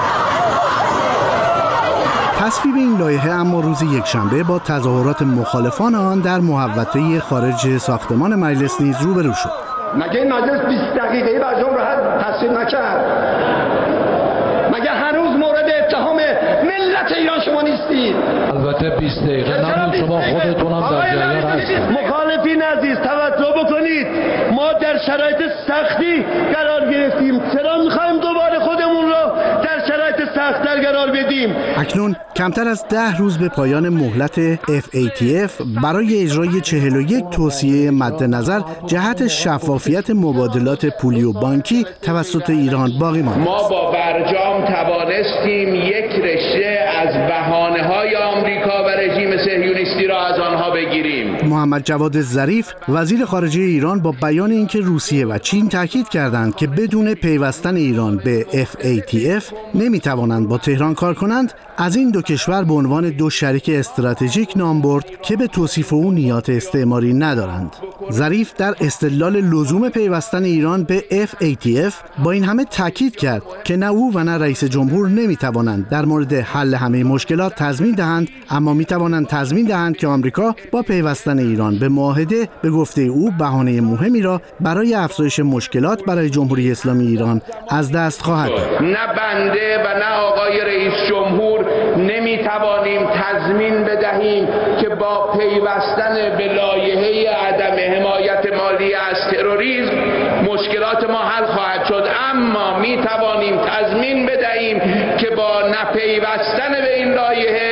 D: تصویب این لایحه اما روز یکشنبه با تظاهرات مخالفان آن در محوطه خارج ساختمان مجلس نیز روبرو شد.
E: مگه این مجلس بیست دقیقه‌ای برجام را تصویب نکرد؟ مگر هنوز مورد اتهام ملت ایران شما نیستید؟
F: البته بیست دقیقه نبود، شما خودتونم در جریان هستید.
E: مخالفین عزیز توجه بکنید، ما در شرایط سختی قرار گرفتیم، چرا میخوایم دوباره خودمون رو در شرایط سخت‌تر قرار بدیم؟
D: اکنون کمتر از ده روز به پایان مهلت اف ای تی اف برای اجرای چهل و یک توصیه مد نظر جهت شفافیت مبادلات پولی و بانکی توسط ایران باقی مانده است.
G: ما با برجام توانستیم یک رشته از بهانه‌های آمریکا و رژیم صهیونیستی را از آنها بگیریم.
D: محمد جواد ظریف وزیر خارجه ایران با بیان اینکه روسیه و چین تاکید کردند که بدون پیوستن ایران به اف ای تی اف نمیتوانند با تهران کار کنند، از این دو کشور به عنوان دو شریک استراتژیک نام برد که به توصیف او نیات استعماری ندارند. ظریف در استدلال لزوم پیوستن ایران به اف ای تی اف با این همه تاکید کرد که نه او و نه رئیس جمهور نمیتوانند در مورد حل همه مشکلات تضمین دهند، اما میتوانند تضمین دهند که آمریکا با پیوستن ایران به معاهده به گفته او بهانه مهمی را برای افزایش مشکلات برای جمهوری اسلامی ایران از دست خواهد داد.
G: نه بنده و نه آقای رئیس جمهور نمیتوانیم تضمین بدهیم که با پیوستن به لایحه عدم حمایت مالی از تروریسم مشکلات ما حل خواهد شد، اما میتوانیم تضمین بدهیم که با نپیوستن به این لایحه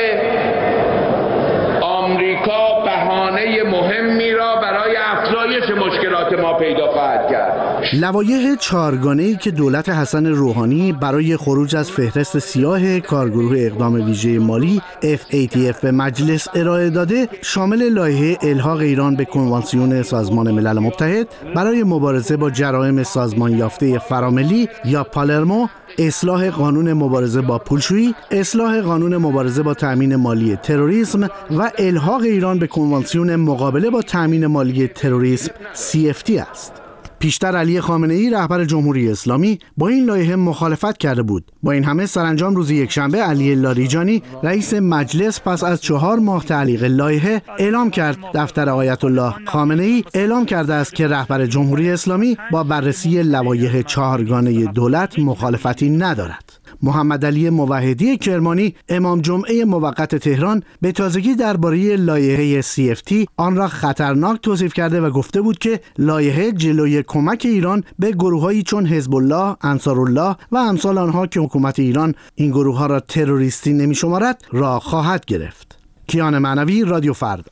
G: آمریکا بهانه مهمی را برای افزایش مشکلات ما پیدا خواهد کرد.
D: لوایح چهارگانه‌ای که دولت حسن روحانی برای خروج از فهرست سیاه کارگروه اقدام ویژه مالی اف ای تی اف به مجلس ارائه داده شامل لایحه الحاق ایران به کنوانسیون سازمان ملل متحد برای مبارزه با جرایم سازمان یافته فراملی یا پالرمو، اصلاح قانون مبارزه با پولشویی، اصلاح قانون مبارزه با تأمین مالی تروریسم و الحاق ایران به کنوانسیون مقابله با تأمین مالی تروریسم سی اف تی است. پیشتر علی خامنه‌ای رهبر جمهوری اسلامی با این لایحه مخالفت کرده بود. با این همه سرانجام روز یکشنبه علی لاریجانی رئیس مجلس پس از چهار ماه تعلیق لایحه اعلام کرد دفتر آیت الله خامنه‌ای اعلام کرده است که رهبر جمهوری اسلامی با بررسی لوایح چهارگانه دولت مخالفتی ندارد. محمد علی موحدی کرمانی امام جمعه موقت تهران به تازگی درباره لایحه سی اف تی آن را خطرناک توصیف کرده و گفته بود که لایحه جلوی کمک ایران به گروه‌هایی چون حزب الله، انصارالله و امثال آنها که حکومت ایران این گروه‌ها را تروریستی نمی‌شمارد را خواهد گرفت. کیان معنوی، رادیو فردا.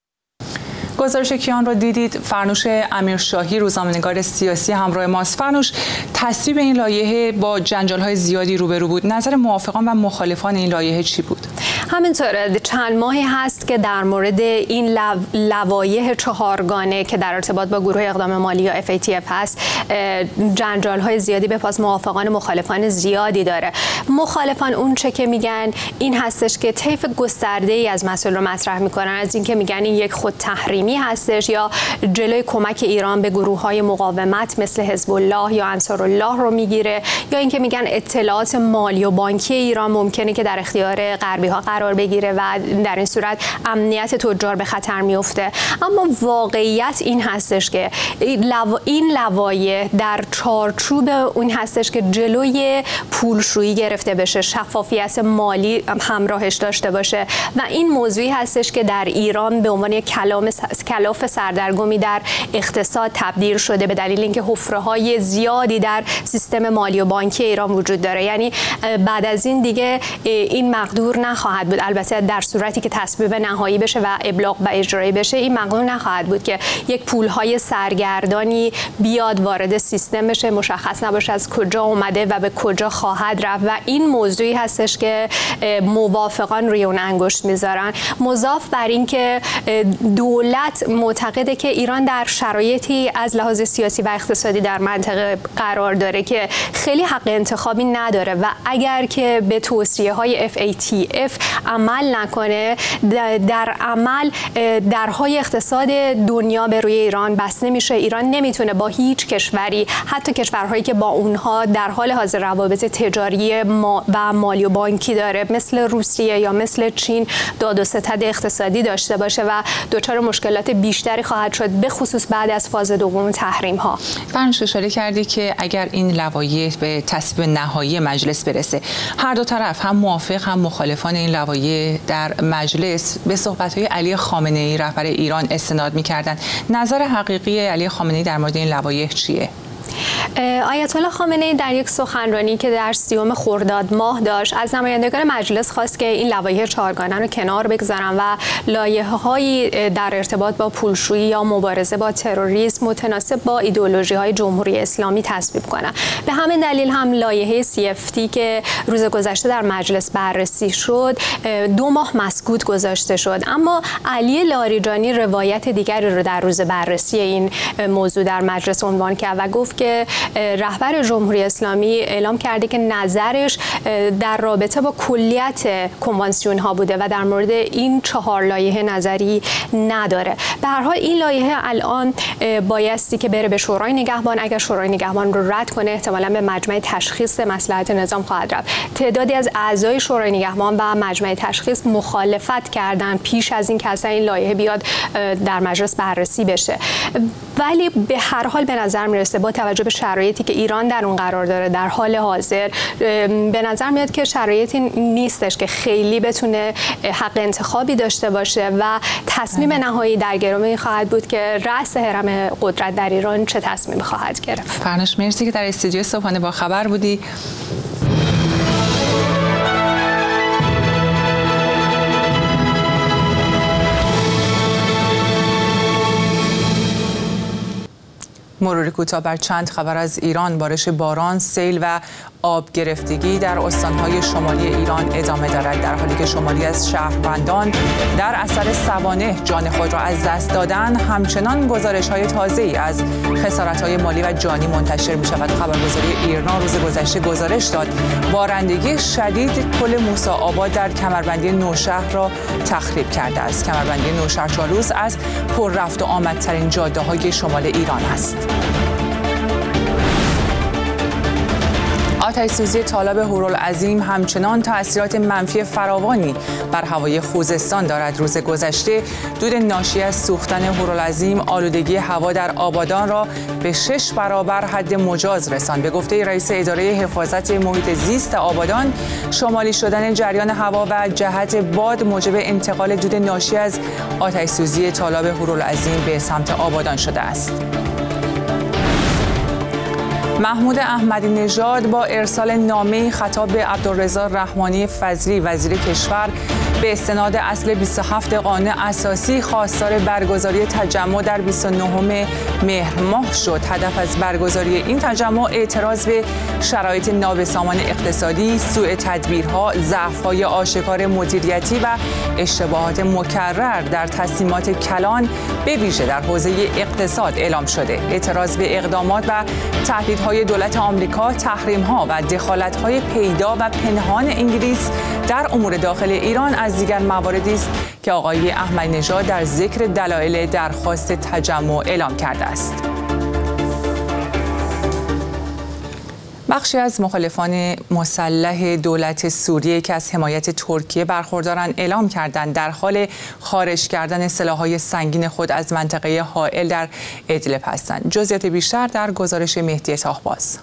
I: گزارش کیان را دیدید. فرنوش امیرشاهی روزنامه‌نگار سیاسی همراه ماست. فرنوش، تصویب این لایحه با جنجال‌های زیادی روبرو بود. نظر موافقان و مخالفان این لایحه چی بود؟
H: همینطوره، چند ماهی هست که در مورد این لو... لوایح چهارگانه که در ارتباط با گروه اقدام مالی یا اف ای تی اف هست جنجال‌های زیادی به پاس مخالفان مخالفان زیادی داره. مخالفان اون چه که میگن این هستش که طیف گسترده‌ای از مسائل رو مطرح میکنن، از اینکه میگن این یک خود تحریمی هستش یا جلوی کمک ایران به گروه‌های مقاومت مثل حزب الله یا انصارالله رو میگیره، یا اینکه میگن اطلاعات مالی و بانکی ایران ممکنه که در اختیار غربی‌ها قرار بگیره و در این صورت امنیت تجار به خطر میفته. اما واقعیت این هستش که این لوایح در چارچوب اون هستش که جلوی پولشویی گرفته بشه، شفافیت مالی همراهش داشته باشه و این موضوعی هستش که در ایران به عنوان یک کلام کلاف سردرگمی در اقتصاد تبدیل شده به دلیل اینکه حفره‌های زیادی در سیستم مالی و بانکی ایران وجود داره. یعنی بعد از این دیگه این مقدور نخواهد بود، البته در صورتی که تصویب نهایی بشه و ابلاغ و اجرایی بشه، این مقدور نخواهد بود که یک پولهای سرگردانی بیاد وارد سیستم بشه، مشخص نباشه از کجا اومده و به کجا خواهد رفت و این موضوعی هستش که موافقان روی اون انگشت میذارن. مضاف بر این که دولت معتقده که ایران در شرایطی از لحاظ سیاسی و اقتصادی در منطقه قرار داره که خیلی حق انتخابی نداره و اگر که به توصیه های اف ای تی اف عمل نکنه، در عمل درهای اقتصاد دنیا به روی ایران بسته میشه. ایران نمیتونه با هیچ کشوری، حتی کشورهایی که با اونها در حال حاضر روابط تجاری و مالی و بانکی داره مثل روسیه یا مثل چین، داد و ستد اقتصادی داشته باشه و دچار مشکلات بیشتری خواهد شد، به خصوص بعد از فاز دوم تحریم ها.
I: فرنوش، اشاره کردی که اگر این لوایح به تصویب نهایی مجلس برسه، هر دو طرف هم موافق هم مخالفان این لوایح در مجلس به صحبت‌های علی خامنه‌ای رهبر ایران استناد می‌کردند. نظر حقیقی علی خامنه‌ای در مورد این لوایح چیه؟
H: آیت الله خامنه‌ای در یک سخنرانی که در سیوم خرداد ماه داشت از نمایندگان مجلس خواست که این لوایح چهارگانه رو کنار بگذارن و لایحه‌هایی در ارتباط با پولشویی یا مبارزه با تروریسم متناسب با ایدئولوژی‌های جمهوری اسلامی تصویب کنن. به همین دلیل هم لایحه سی اف تی که روز گذشته در مجلس بررسی شد دو ماه مسکوت گذاشته شد. اما علی لاریجانی روایت دیگری رو در روز بررسی این موضوع در مجلس عنوان کرد و گفت که رهبر جمهوری اسلامی اعلام کرده که نظرش در رابطه با کلیت کنوانسیون ها بوده و در مورد این چهار لایحه نظری نداره. به هر حال این لایحه الان بایستی که بره به شورای نگهبان. اگر شورای نگهبان رو رد کنه، احتمالاً به مجمع تشخیص مصلحت نظام خواهد رفت. تعدادی از اعضای شورای نگهبان و مجمع تشخیص مخالفت کردن پیش از این که اصلا این لایحه بیاد در مجلس بررسی بشه. ولی به هر حال به نظر میرسه با توجه به شرایطی که ایران در اون قرار داره در حال حاضر، به نظر میاد که شرایطی نیستش که خیلی بتونه حق انتخابی داشته باشه و تصمیم نهایی در گروه خواهد بود که رأس هرم قدرت در ایران چه تصمیمی خواهد گرفت.
I: فرنوش، مرسی که در استودیو صبحانه با خبر بودی. مرور کوتاه بر چند خبر از ایران. بارش باران، سیل و آب گرفتگی در استانهای شمالی ایران ادامه دارد، در حالی که شماری از شهروندان در اثر سوانح جان خود را از دست دادن. همچنان گزارش‌های تازه‌ای از خسارت‌های مالی و جانی منتشر می‌شود. خبرگزاری ایرنا روز گذشته گزارش داد بارندگی شدید پل موسی آباد در کمربندی نوشهر را تخریب کرده است. کمربندی نوشهر چالوس از پر رفت و آمدترین جاده‌های شمال ایران است. آتش‌سوزی تالاب هورالعظیم همچنان تأثیرات منفی فراوانی بر هوای خوزستان دارد. روز گذشته دود ناشی از سوختن هورالعظیم آلودگی هوا در آبادان را به شش برابر حد مجاز رساند. به گفته رئیس اداره حفاظت محیط زیست آبادان، شمالی شدن جریان هوا و جهت باد موجب انتقال دود ناشی از آتش‌سوزی تالاب هورالعظیم به سمت آبادان شده است. محمود احمدی نژاد با ارسال نامه‌ای خطاب به عبدالرضا رحمانی فضلی وزیر کشور به استناد اصل بیست و هفت قانون اساسی خواستار برگزاری تجمع در بیست و نهم مهر ماه شد. هدف از برگزاری این تجمع اعتراض به شرایط نابسامان اقتصادی، سوء تدبیرها، ضعف‌های آشکار مدیریتی و اشتباهات مکرر در تصمیمات کلان به ویژه در حوزه اقتصاد اعلام شده. اعتراض به اقدامات و تهدیدهای دولت آمریکا، تحریم‌ها و دخالت‌های پیدا و پنهان انگلیس در امور داخل ایران از دیگر مواردی است که آقای احمدی نژاد در ذکر دلایل درخواست تجمع اعلام کرده است. بخشی از مخالفان مسلح دولت سوریه که از حمایت ترکیه برخوردارند اعلام کردند در حال خارج کردن سلاح‌های سنگین خود از منطقه حائل در ادلب هستند. جزئیات بیشتر در گزارش مهدی تاهباز.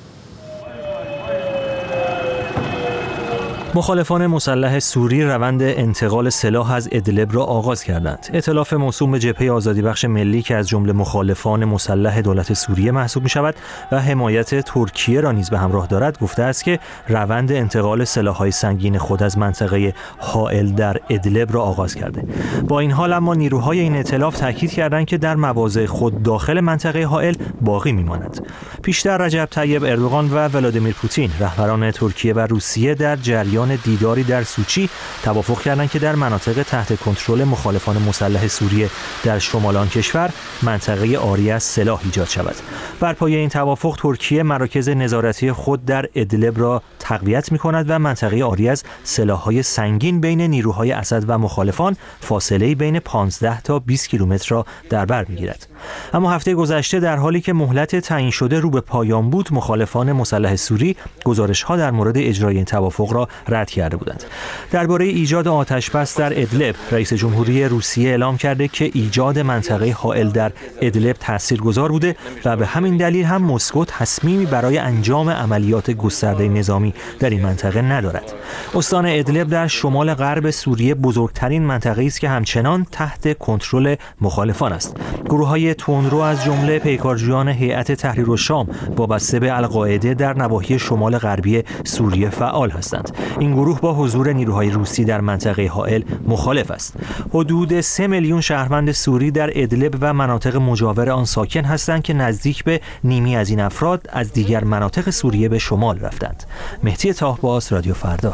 J: مخالفان مسلح سوری روند انتقال سلاح از ادلب را آغاز کردند. ائتلاف موسوم به جبهه آزادیبخش ملی که از جمله مخالفان مسلح دولت سوریه محسوب می شود و حمایت ترکیه را نیز به همراه دارد، گفته است که روند انتقال سلاح‌های سنگین خود از منطقه حائل در ادلب را آغاز کرده. با این حال اما نیروهای این ائتلاف تاکید کردند که در مواضع خود داخل منطقه حائل باقی می‌مانند. پیشتر رجب طیب اردوغان و ولادیمیر پوتین رهبران ترکیه و روسیه در جریان دیداری در سوچی توافق کردند که در مناطق تحت کنترل مخالفان مسلح سوریه در شمال آن کشور منطقه عاری از سلاح ایجاد شود. بر پایه این توافق ترکیه مراکز نظارتی خود در ادلب را تقویت می‌کند و منطقه عاری از سلاح‌های سنگین بین نیروهای اسد و مخالفان فاصله بین پانزده تا بیست کیلومتر را در بر می‌گیرد. اما هفته گذشته در حالی که مهلت تعیین شده رو به پایان بود، مخالفان مسلح سوری گزارش‌ها در مورد اجرای این توافق را رد کرده بودند. درباره ایجاد آتش‌بس در ادلب، رئیس جمهوری روسیه اعلام کرده که ایجاد منطقه حائل در ادلب تاثیرگذار بوده و به همین دلیل هم مسکو تصمیمی برای انجام عملیات گسترده نظامی در این منطقه ندارد. استان ادلب در شمال غرب سوریه بزرگترین منطقه است که همچنان تحت کنترل مخالفان است. گروه‌های تندرو از جمله پیکارجویان هیئت تحریر الشام وابسته به القاعده در نواحی شمال غربی سوریه فعال هستند. این گروه با حضور نیروهای روسی در منطقه حائل مخالف است. حدود سه میلیون شهروند سوری در ادلب و مناطق مجاور آن ساکن هستند که نزدیک به نیمی از این افراد از دیگر مناطق سوریه به شمال رفتند. مهدی تاهباز، رادیو فردا.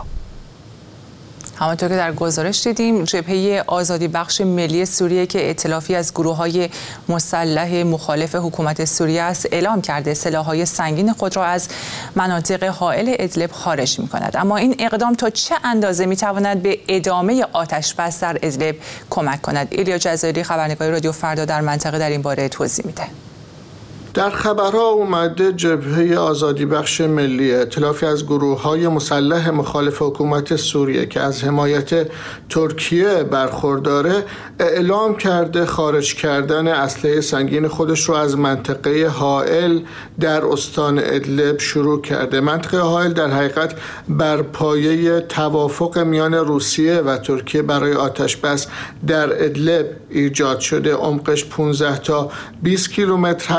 I: همانطور که در گزارش دیدیم، جبهه آزادی بخش ملی سوریه که ائتلافی از گروه‌های مسلح مخالف حکومت سوریه است اعلام کرده سلاح‌های سنگین خود را از مناطق حائل ادلب خارج می‌کند. اما این اقدام تا چه اندازه می‌تواند به ادامه آتش‌بس در ادلب کمک کند؟ ایلیا جزایری، خبرنگار رادیو فردا در منطقه در این باره توضیح میده.
K: در خبرها اومده جبهه آزادی بخش ملی، ائتلافی از گروه‌های مسلح مخالف حکومت سوریه که از حمایت ترکیه برخورداره، اعلام کرده خارج کردن اسلحه سنگین خودش رو از منطقه حائل در استان ادلب شروع کرده. منطقه حائل در حقیقت بر پایه توافق میان روسیه و ترکیه برای آتش‌بس در ادلب ایجاد شده. عمقش پانزده تا بیست کیلومتر هست و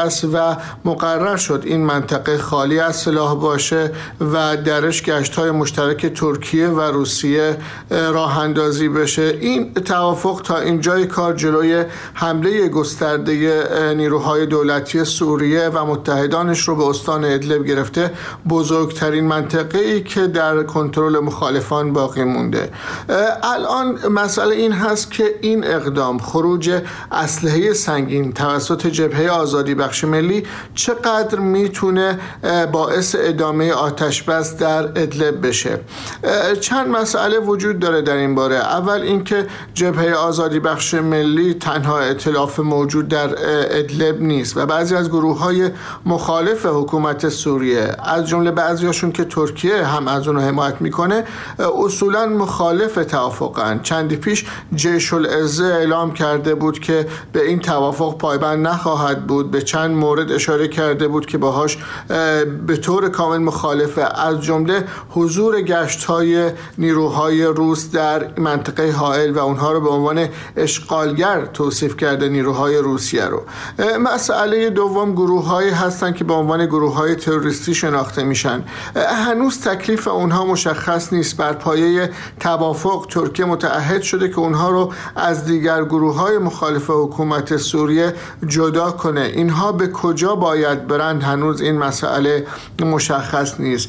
K: و مقرر شد این منطقه خالی از سلاح باشه و درش گشت‌های مشترک ترکیه و روسیه راه اندازی بشه. این توافق تا اینجای کار جلوی حمله گسترده نیروهای دولتی سوریه و متحدانش رو به استان ادلب گرفته بزرگترین منطقه‌ای که در کنترل مخالفان باقی مونده. الان مسئله این هست که این اقدام، خروج اسلحه سنگین توسط جبهه آزادی بخش ملی، چقدر میتونه باعث ادامه آتش‌بس در ادلب بشه. چند مسئله وجود داره در این باره. اول اینکه جبهه آزادی بخش ملی تنها ائتلاف موجود در ادلب نیست و بعضی از گروه‌های مخالف حکومت سوریه، از جمله بعضیاشون که ترکیه هم از اون حمایت میکنه، اصولا مخالف توافقن. چندی پیش جیش العزه اعلام کرده بود که به این توافق پایبند نخواهد بود. به چند مورد اشاره کرده بود که باهاش به طور کامل مخالفه، از جمله حضور گشت‌های نیروهای روس در منطقه حائل و اونها رو به عنوان اشغالگر توصیف کرده، نیروهای روسیه رو. مسئله دوم گروه‌هایی هستن که به عنوان گروه‌های تروریستی شناخته میشن. هنوز تکلیف اونها مشخص نیست. بر پایه توافق ترکیه متعهد شده که اونها رو از دیگر گروه‌های مخالف حکومت سوریه جدا کنه. اینها به کجا باید برند هنوز این مسئله مشخص نیست.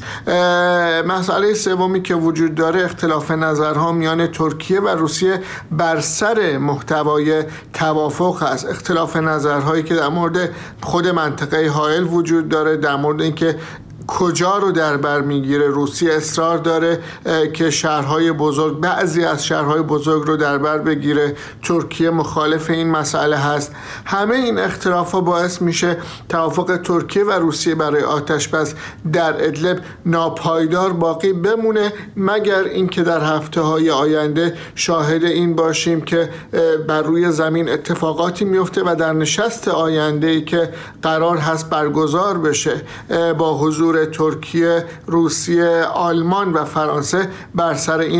K: مسئله سومی که وجود داره اختلاف نظرها میان ترکیه و روسیه بر سر محتوای توافق هست. اختلاف نظرهایی که در مورد خود منطقه حائل وجود داره، در مورد اینکه کجا رو در بر میگیره. روسیه اصرار داره که شهرهای بزرگ، بعضی از شهرهای بزرگ رو در بر بگیره. ترکیه مخالف این مسئله هست. همه این اختلافات باعث میشه توافق ترکیه و روسیه برای آتش‌بس در ادلب ناپایدار باقی بمونه، مگر اینکه در هفته‌های آینده شاهد این باشیم که بر روی زمین اتفاقاتی میفته و در نشست آینده‌ای که قرار هست برگزار بشه با حضور ترکیه، روسیه، آلمان و فرانسه، بر سر این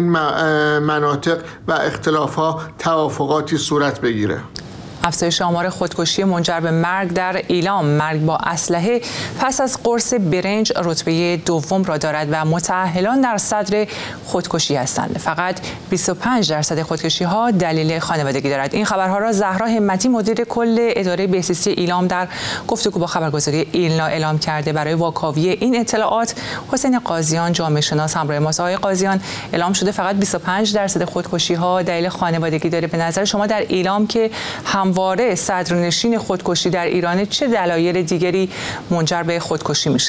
K: مناطق و اختلاف‌ها توافقاتی صورت بگیره.
I: افزایش آمار خودکشی منجر به مرگ در ایلام، مرگ با اسلحه پس از قرص برنج رتبه دوم را دارد و متأهلان در صدر خودکشی هستند. فقط بیست و پنج درصد خودکشی ها دلیل خانوادگی دارد. این خبرها را زهرا همتی مدیر کل اداره بهزیستی ایلام در گفتگو با خبرگزاری ایلنا اعلام کرده. برای واکاوی این اطلاعات حسین قاضیان جامعه شناس همراه ماست. آقای قاضیان، اعلام شده فقط بیست و پنج درصد خودکشی ها دلیل خانوادگی داره. به نظر شما در ایلام که همواره صدرنشین خودکشی در ایران، چه دلایل دیگری منجر به خودکشی میشه؟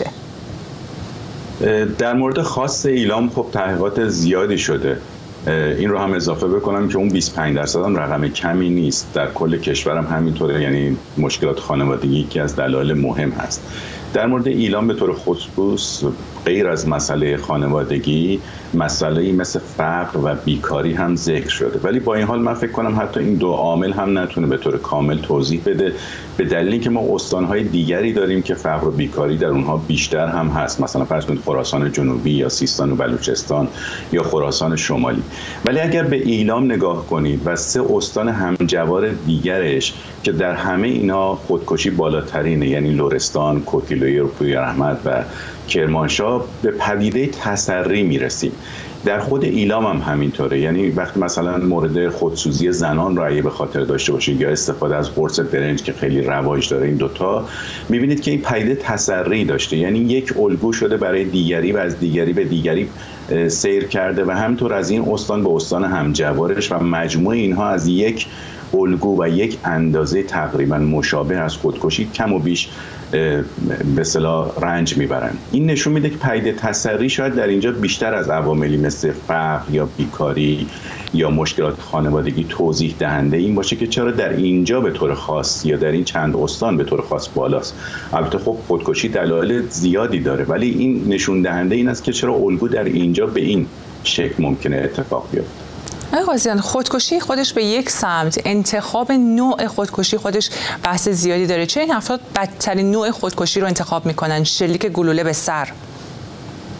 L: در مورد خاص ایلام خب تحقیقات زیادی شده. این رو هم اضافه بکنم که اون بیست و پنج درصد هم رقم کمی نیست. در کل کشورم همینطوره. یعنی مشکلات خانوادگی که از دلایل مهم هست. در مورد ایلام به طور خصوص غیر از مسئله خانوادگی، مسئله مثل فقر و بیکاری هم ذکر شده، ولی با این حال من فکر کنم حتی این دو عامل هم نتونه به طور کامل توضیح بده، به دلیل اینکه ما استانهای دیگری داریم که فقر و بیکاری در اونها بیشتر هم هست، مثلا فرض کنید خراسان جنوبی یا سیستان و بلوچستان یا خراسان شمالی. ولی اگر به ایلام نگاه کنید و سه استان همجوار دیگرش که در همه اینا خودکشی بالاترینه، یعنی لرستان، کوکیلوی، روپوی رحمت و کرمانشاه، به پدیده تسری میرسیم. در خود ایلام هم همینطوره. یعنی وقتی مثلا مورد خودسوزی زنان رو اگه به خاطر داشته باشید یا استفاده از قرص برنج که خیلی رواج داره، این دوتا میبینید که این پدیده تسری داشته، یعنی یک الگو شده برای دیگری و از دیگری به دیگری سیر کرده و همینطور از این استان به استان همجوارش و مجموع اینها از یک الگو و یک اندازه تقریبا مشابه از خودکشی کم و بیش به اصطلاح رنج میبرن. این نشون میده که پدیده تسری شاید در اینجا بیشتر از عواملی مثل فقر یا بیکاری یا مشکلات خانوادگی توضیح دهنده این باشه که چرا در اینجا به طور خاص یا در این چند استان به طور خاص بالاست. البته خب خودکشی دلایل زیادی داره، ولی این نشون دهنده این است که چرا الگو در اینجا به این شکل ممکنه اتفاق بیفته.
I: آقای قاضیان، خودکشی خودش به یک سمت، انتخاب نوع خودکشی خودش بحث زیادی داره. چه این افراد بدترین نوع خودکشی رو انتخاب میکنن؟ شلیک گلوله به سر.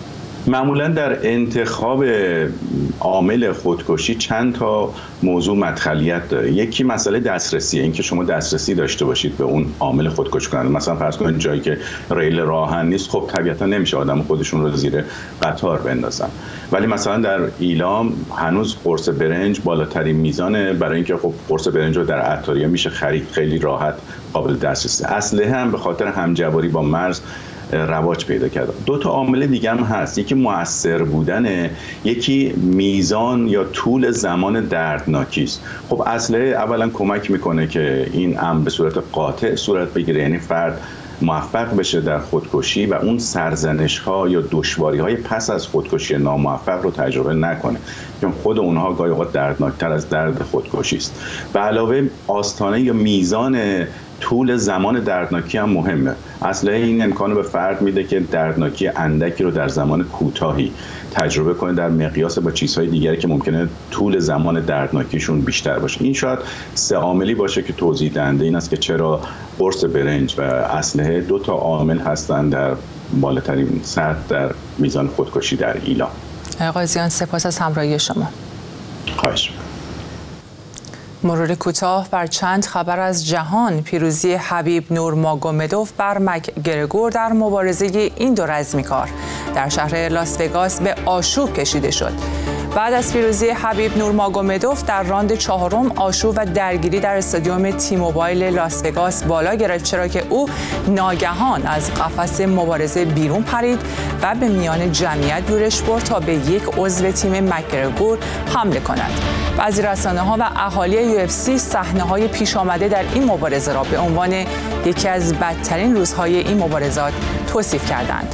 L: معمولا در انتخاب عامل خودکشی چند تا موضوع مدخلیت داره. یکی مسئله دسترسیه، اینکه شما دسترسی داشته باشید به اون عامل خودکشی کننده. مثلا فرض کنید جایی که ریل راهن نیست، خب طبیعتا نمیشه آدم خودشون رو زیر قطار بندازن. ولی مثلا در ایلام هنوز قرص برنج بالاترین میزانه، برای اینکه خب قرص برنج رو در عطاریه میشه خرید، خیلی راحت قابل دسترسی. اسلحه هم به خاطر همجواری با مرز رواج پیدا کرده. دو تا عامل دیگه هم هست، یکی مؤثر بودنه، یکی میزان یا طول زمان دردناکی است. خب اسلحه اولا کمک میکنه که این امر به صورت قاطع صورت بگیره، یعنی فرد موفق بشه در خودکشی و اون سرزنش ها یا دشواری های پس از خودکشی ناموفق رو تجربه نکنه، چون خود اونها گاهی اوقات دردناکتر از درد خودکشی است. به علاوه آستانه یا میزان طول زمان دردناکی هم مهمه. اصلا این امکانو به فرد میده که دردناکی اندکی رو در زمان کوتاهی تجربه کنه در مقیاس با چیزهای دیگری که ممکنه طول زمان دردناکیشون بیشتر باشه. این شاید سه عاملی باشه که توضیح دهنده این است که چرا قرص برنج و اسلحه دو تا عامل هستند در بالاترین سطح در میزان خودکشی در ایلام.
I: قاضیان سپاس از همراهی شما.
L: خواهش.
I: مرور کوتاه بر چند خبر از جهان. پیروزی حبیب نورماگومدوف بر مک‌گرگور در مبارزه این دو رزمیکار در شهر لاس وگاس به آشوب کشیده شد. بعد از پیروزی حبیب نورماگومدوف در راند چهارم آشوب و درگیری در استادیوم تی موبایل لاس وگاس بالا گرفت، چرا که او ناگهان از قفس مبارزه بیرون پرید و به میان جمعیت یورش برد تا به یک عضو تیم مک‌گرگور حمله کند. بعضی رسانه‌ها و اهالی یو اف سی صحنه‌های پیش آمده در این مبارزه را به عنوان یکی از بدترین روزهای این مبارزات توصیف کردند.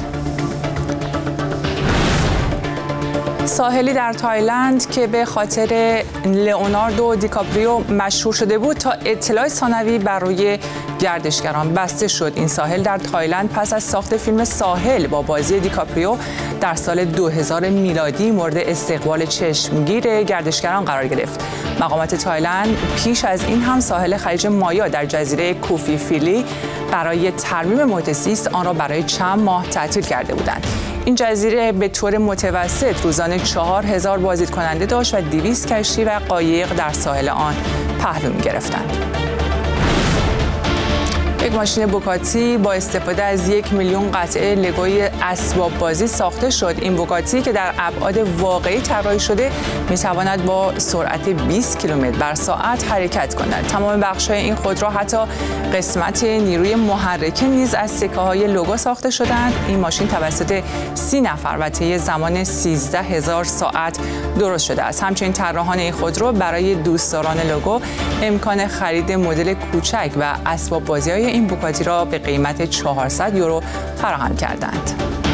I: ساحلی در تایلند که به خاطر لئوناردو دیکاپریو مشهور شده بود تا اطلاع ثانوی برای گردشگران بسته شد. این ساحل در تایلند پس از ساخت فیلم ساحل با بازی دیکاپریو در سال دو هزار میلادی مورد استقبال چشمگیر گردشگران قرار گرفت. مقامات تایلند پیش از این هم ساحل خلیج مایا در جزیره کوفی فیلی برای ترمیم محیط زیست آن را برای چند ماه تعطیل کرده بودند. این جزیره به طور متوسط روزانه چهار هزار بازدید کننده داشت و دویست کشتی و قایق در ساحل آن پهلو می‌گرفتند. یک ماشین بوگاتی با استفاده از یک میلیون قطعه لگوی اسباب بازی ساخته شد. این بوگاتی که در ابعاد واقعی طراحی شده میتواند با سرعت بیست کیلومتر بر ساعت حرکت کند. تمام بخش‌های این خودرو حتی قسمت نیروی محرکه نیز از سکه‌های لوگو ساخته شدند. این ماشین توسط سی نفر و طی زمان سیزده هزار ساعت درست شده است. همچنین طراحان این خودرو برای دوستداران لوگو امکان خرید مدل کوچک و اسباب بازی‌های این بوگاتی را به قیمت چهارصد یورو فراهم کردند.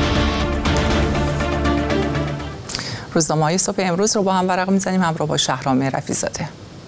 I: روزنامه‌های صبح امروز رو با هم ورق می‌زنیم همراه با شهرام رفیع‌زاده.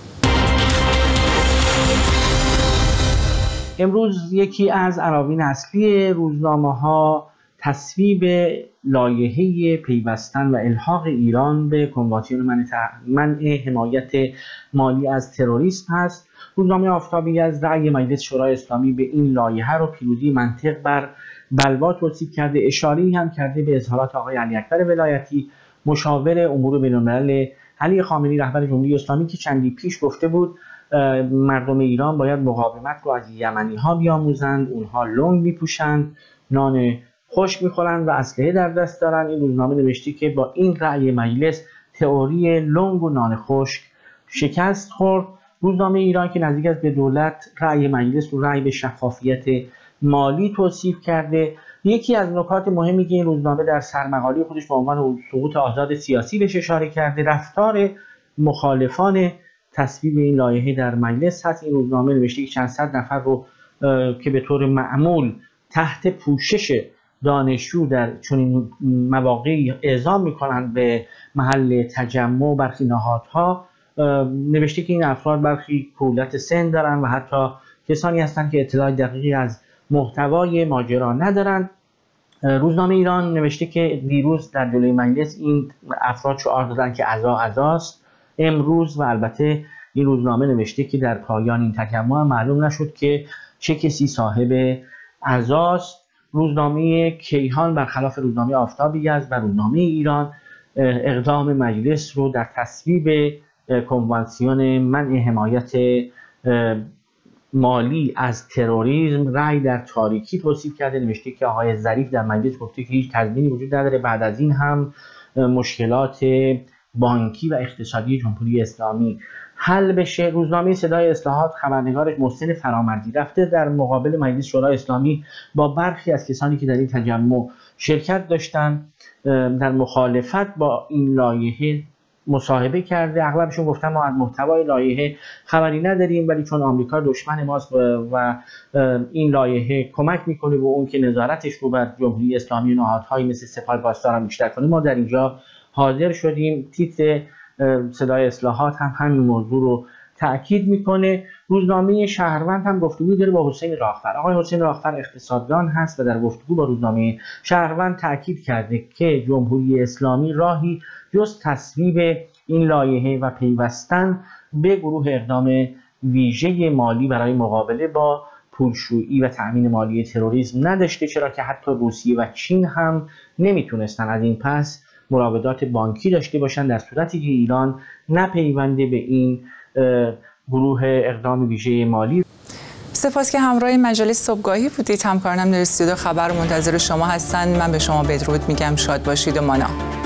M: امروز یکی از عناوین اصلی روزنامه‌ها تصویب لایحه پیوستن و الحاق ایران به کنوانسیون منع حمایت مالی از تروریسم هست. روزنامه آفتابی از رأی مجلس شورای اسلامی به این لایحه رو پیروزی منطق بر بلوا توصیف کرده. اشاره‌ای هم کرده به اظهارات آقای علی اکبر ولایتی، مشاور امور بین‌الملل علی خامنه‌ای رهبر جمهوری اسلامی، که چندی پیش گفته بود مردم ایران باید مقاومت رو از یمنی‌ها بیاموزند، اونها لنگ می‌پوشند، نان خشک می‌خورند و اسلحه در دست دارند. این روزنامه نوشته که با این رأی مجلس تئوری لنگ و نان خشک شکست خورد. روزنامه ایران که نزدیک است به دولت رأی مجلس رو رأی به شفافیت مالی توصیف کرده. یکی از نکات مهمی که این روزنامه در سرمقاله خودش به عنوان سقوط آزاد سیاسی بهش اشاره کرده رفتار مخالفان تصویب این لایحه در مجلس هست. این روزنامه نوشته که چند صد نفر رو که به طور معمول تحت پوشش دانشجو در چنین مواقعی اعزام می‌کنند به محل تجمع برخی نهادها، نوشته که این افراد برخی کولت سن دارن و حتی کسانی هستند که اطلاع دقیقی از محتوای ماجرا ندارند. روزنامه ایران نوشته که دیروز در جلوی مجلس این افراد شعار دادن که عزا عزاست. امروز و البته این روزنامه نوشته که در پایان این تجمع معلوم نشد که چه کسی صاحب عزاست. روزنامه کیهان برخلاف روزنامه آفتاب یزد و روزنامه ایران اقدام مجلس رو در تصویب کنوانسیون منع حمایت مالی از تروریسم رأی در تاریکی توصیف کرده. نوشته که آقای ظریف در مجلس گفته که هیچ تضمینی وجود نداره بعد از این هم مشکلات بانکی و اقتصادی جمهوری اسلامی حل بشه. روزنامه صدای اصلاحات خبرنگارش محسن فرامردی رفته در مقابل مجلس شورای اسلامی با برخی از کسانی که در این تجمع شرکت داشتن در مخالفت با این لایحه مصاحبه کرده. اغلبشون گفتن ما از محتوای لایحه خبری نداریم، ولی چون آمریکا دشمن ماست و این لایحه کمک میکنه به اون که نظارتش رو بر جمهوری اسلامی و نهادهایی مثل سپاه پاسدار هم بیشتر کنه، ما در اینجا حاضر شدیم. تیتر صدای اصلاحات هم همین موضوع رو تأکید میکنه. روزنامه شهروند هم گفتگو داره با حسین راهفر. آقای حسین راهفر اقتصاددان هست و در گفتگو با روزنامه شهروند تأکید کرده که جمهوری اسلامی راهی جز تصویب این لایحه و پیوستن به گروه اقدام ویژه مالی برای مقابله با پولشویی و تأمین مالی تروریسم نداشته، چرا که حتی روسیه و چین هم نمیتونستن از این پس مراودات بانکی داشته باشند در صورتی که ایران نپیونده به این گروه اقدام ویژه مالی.
I: سپاس که همراه مجلس صبحگاهی بودید. همکارانم در استودیو خبر منتظر شما هستند. من به شما بدرود میگم، شاد باشید و مانا.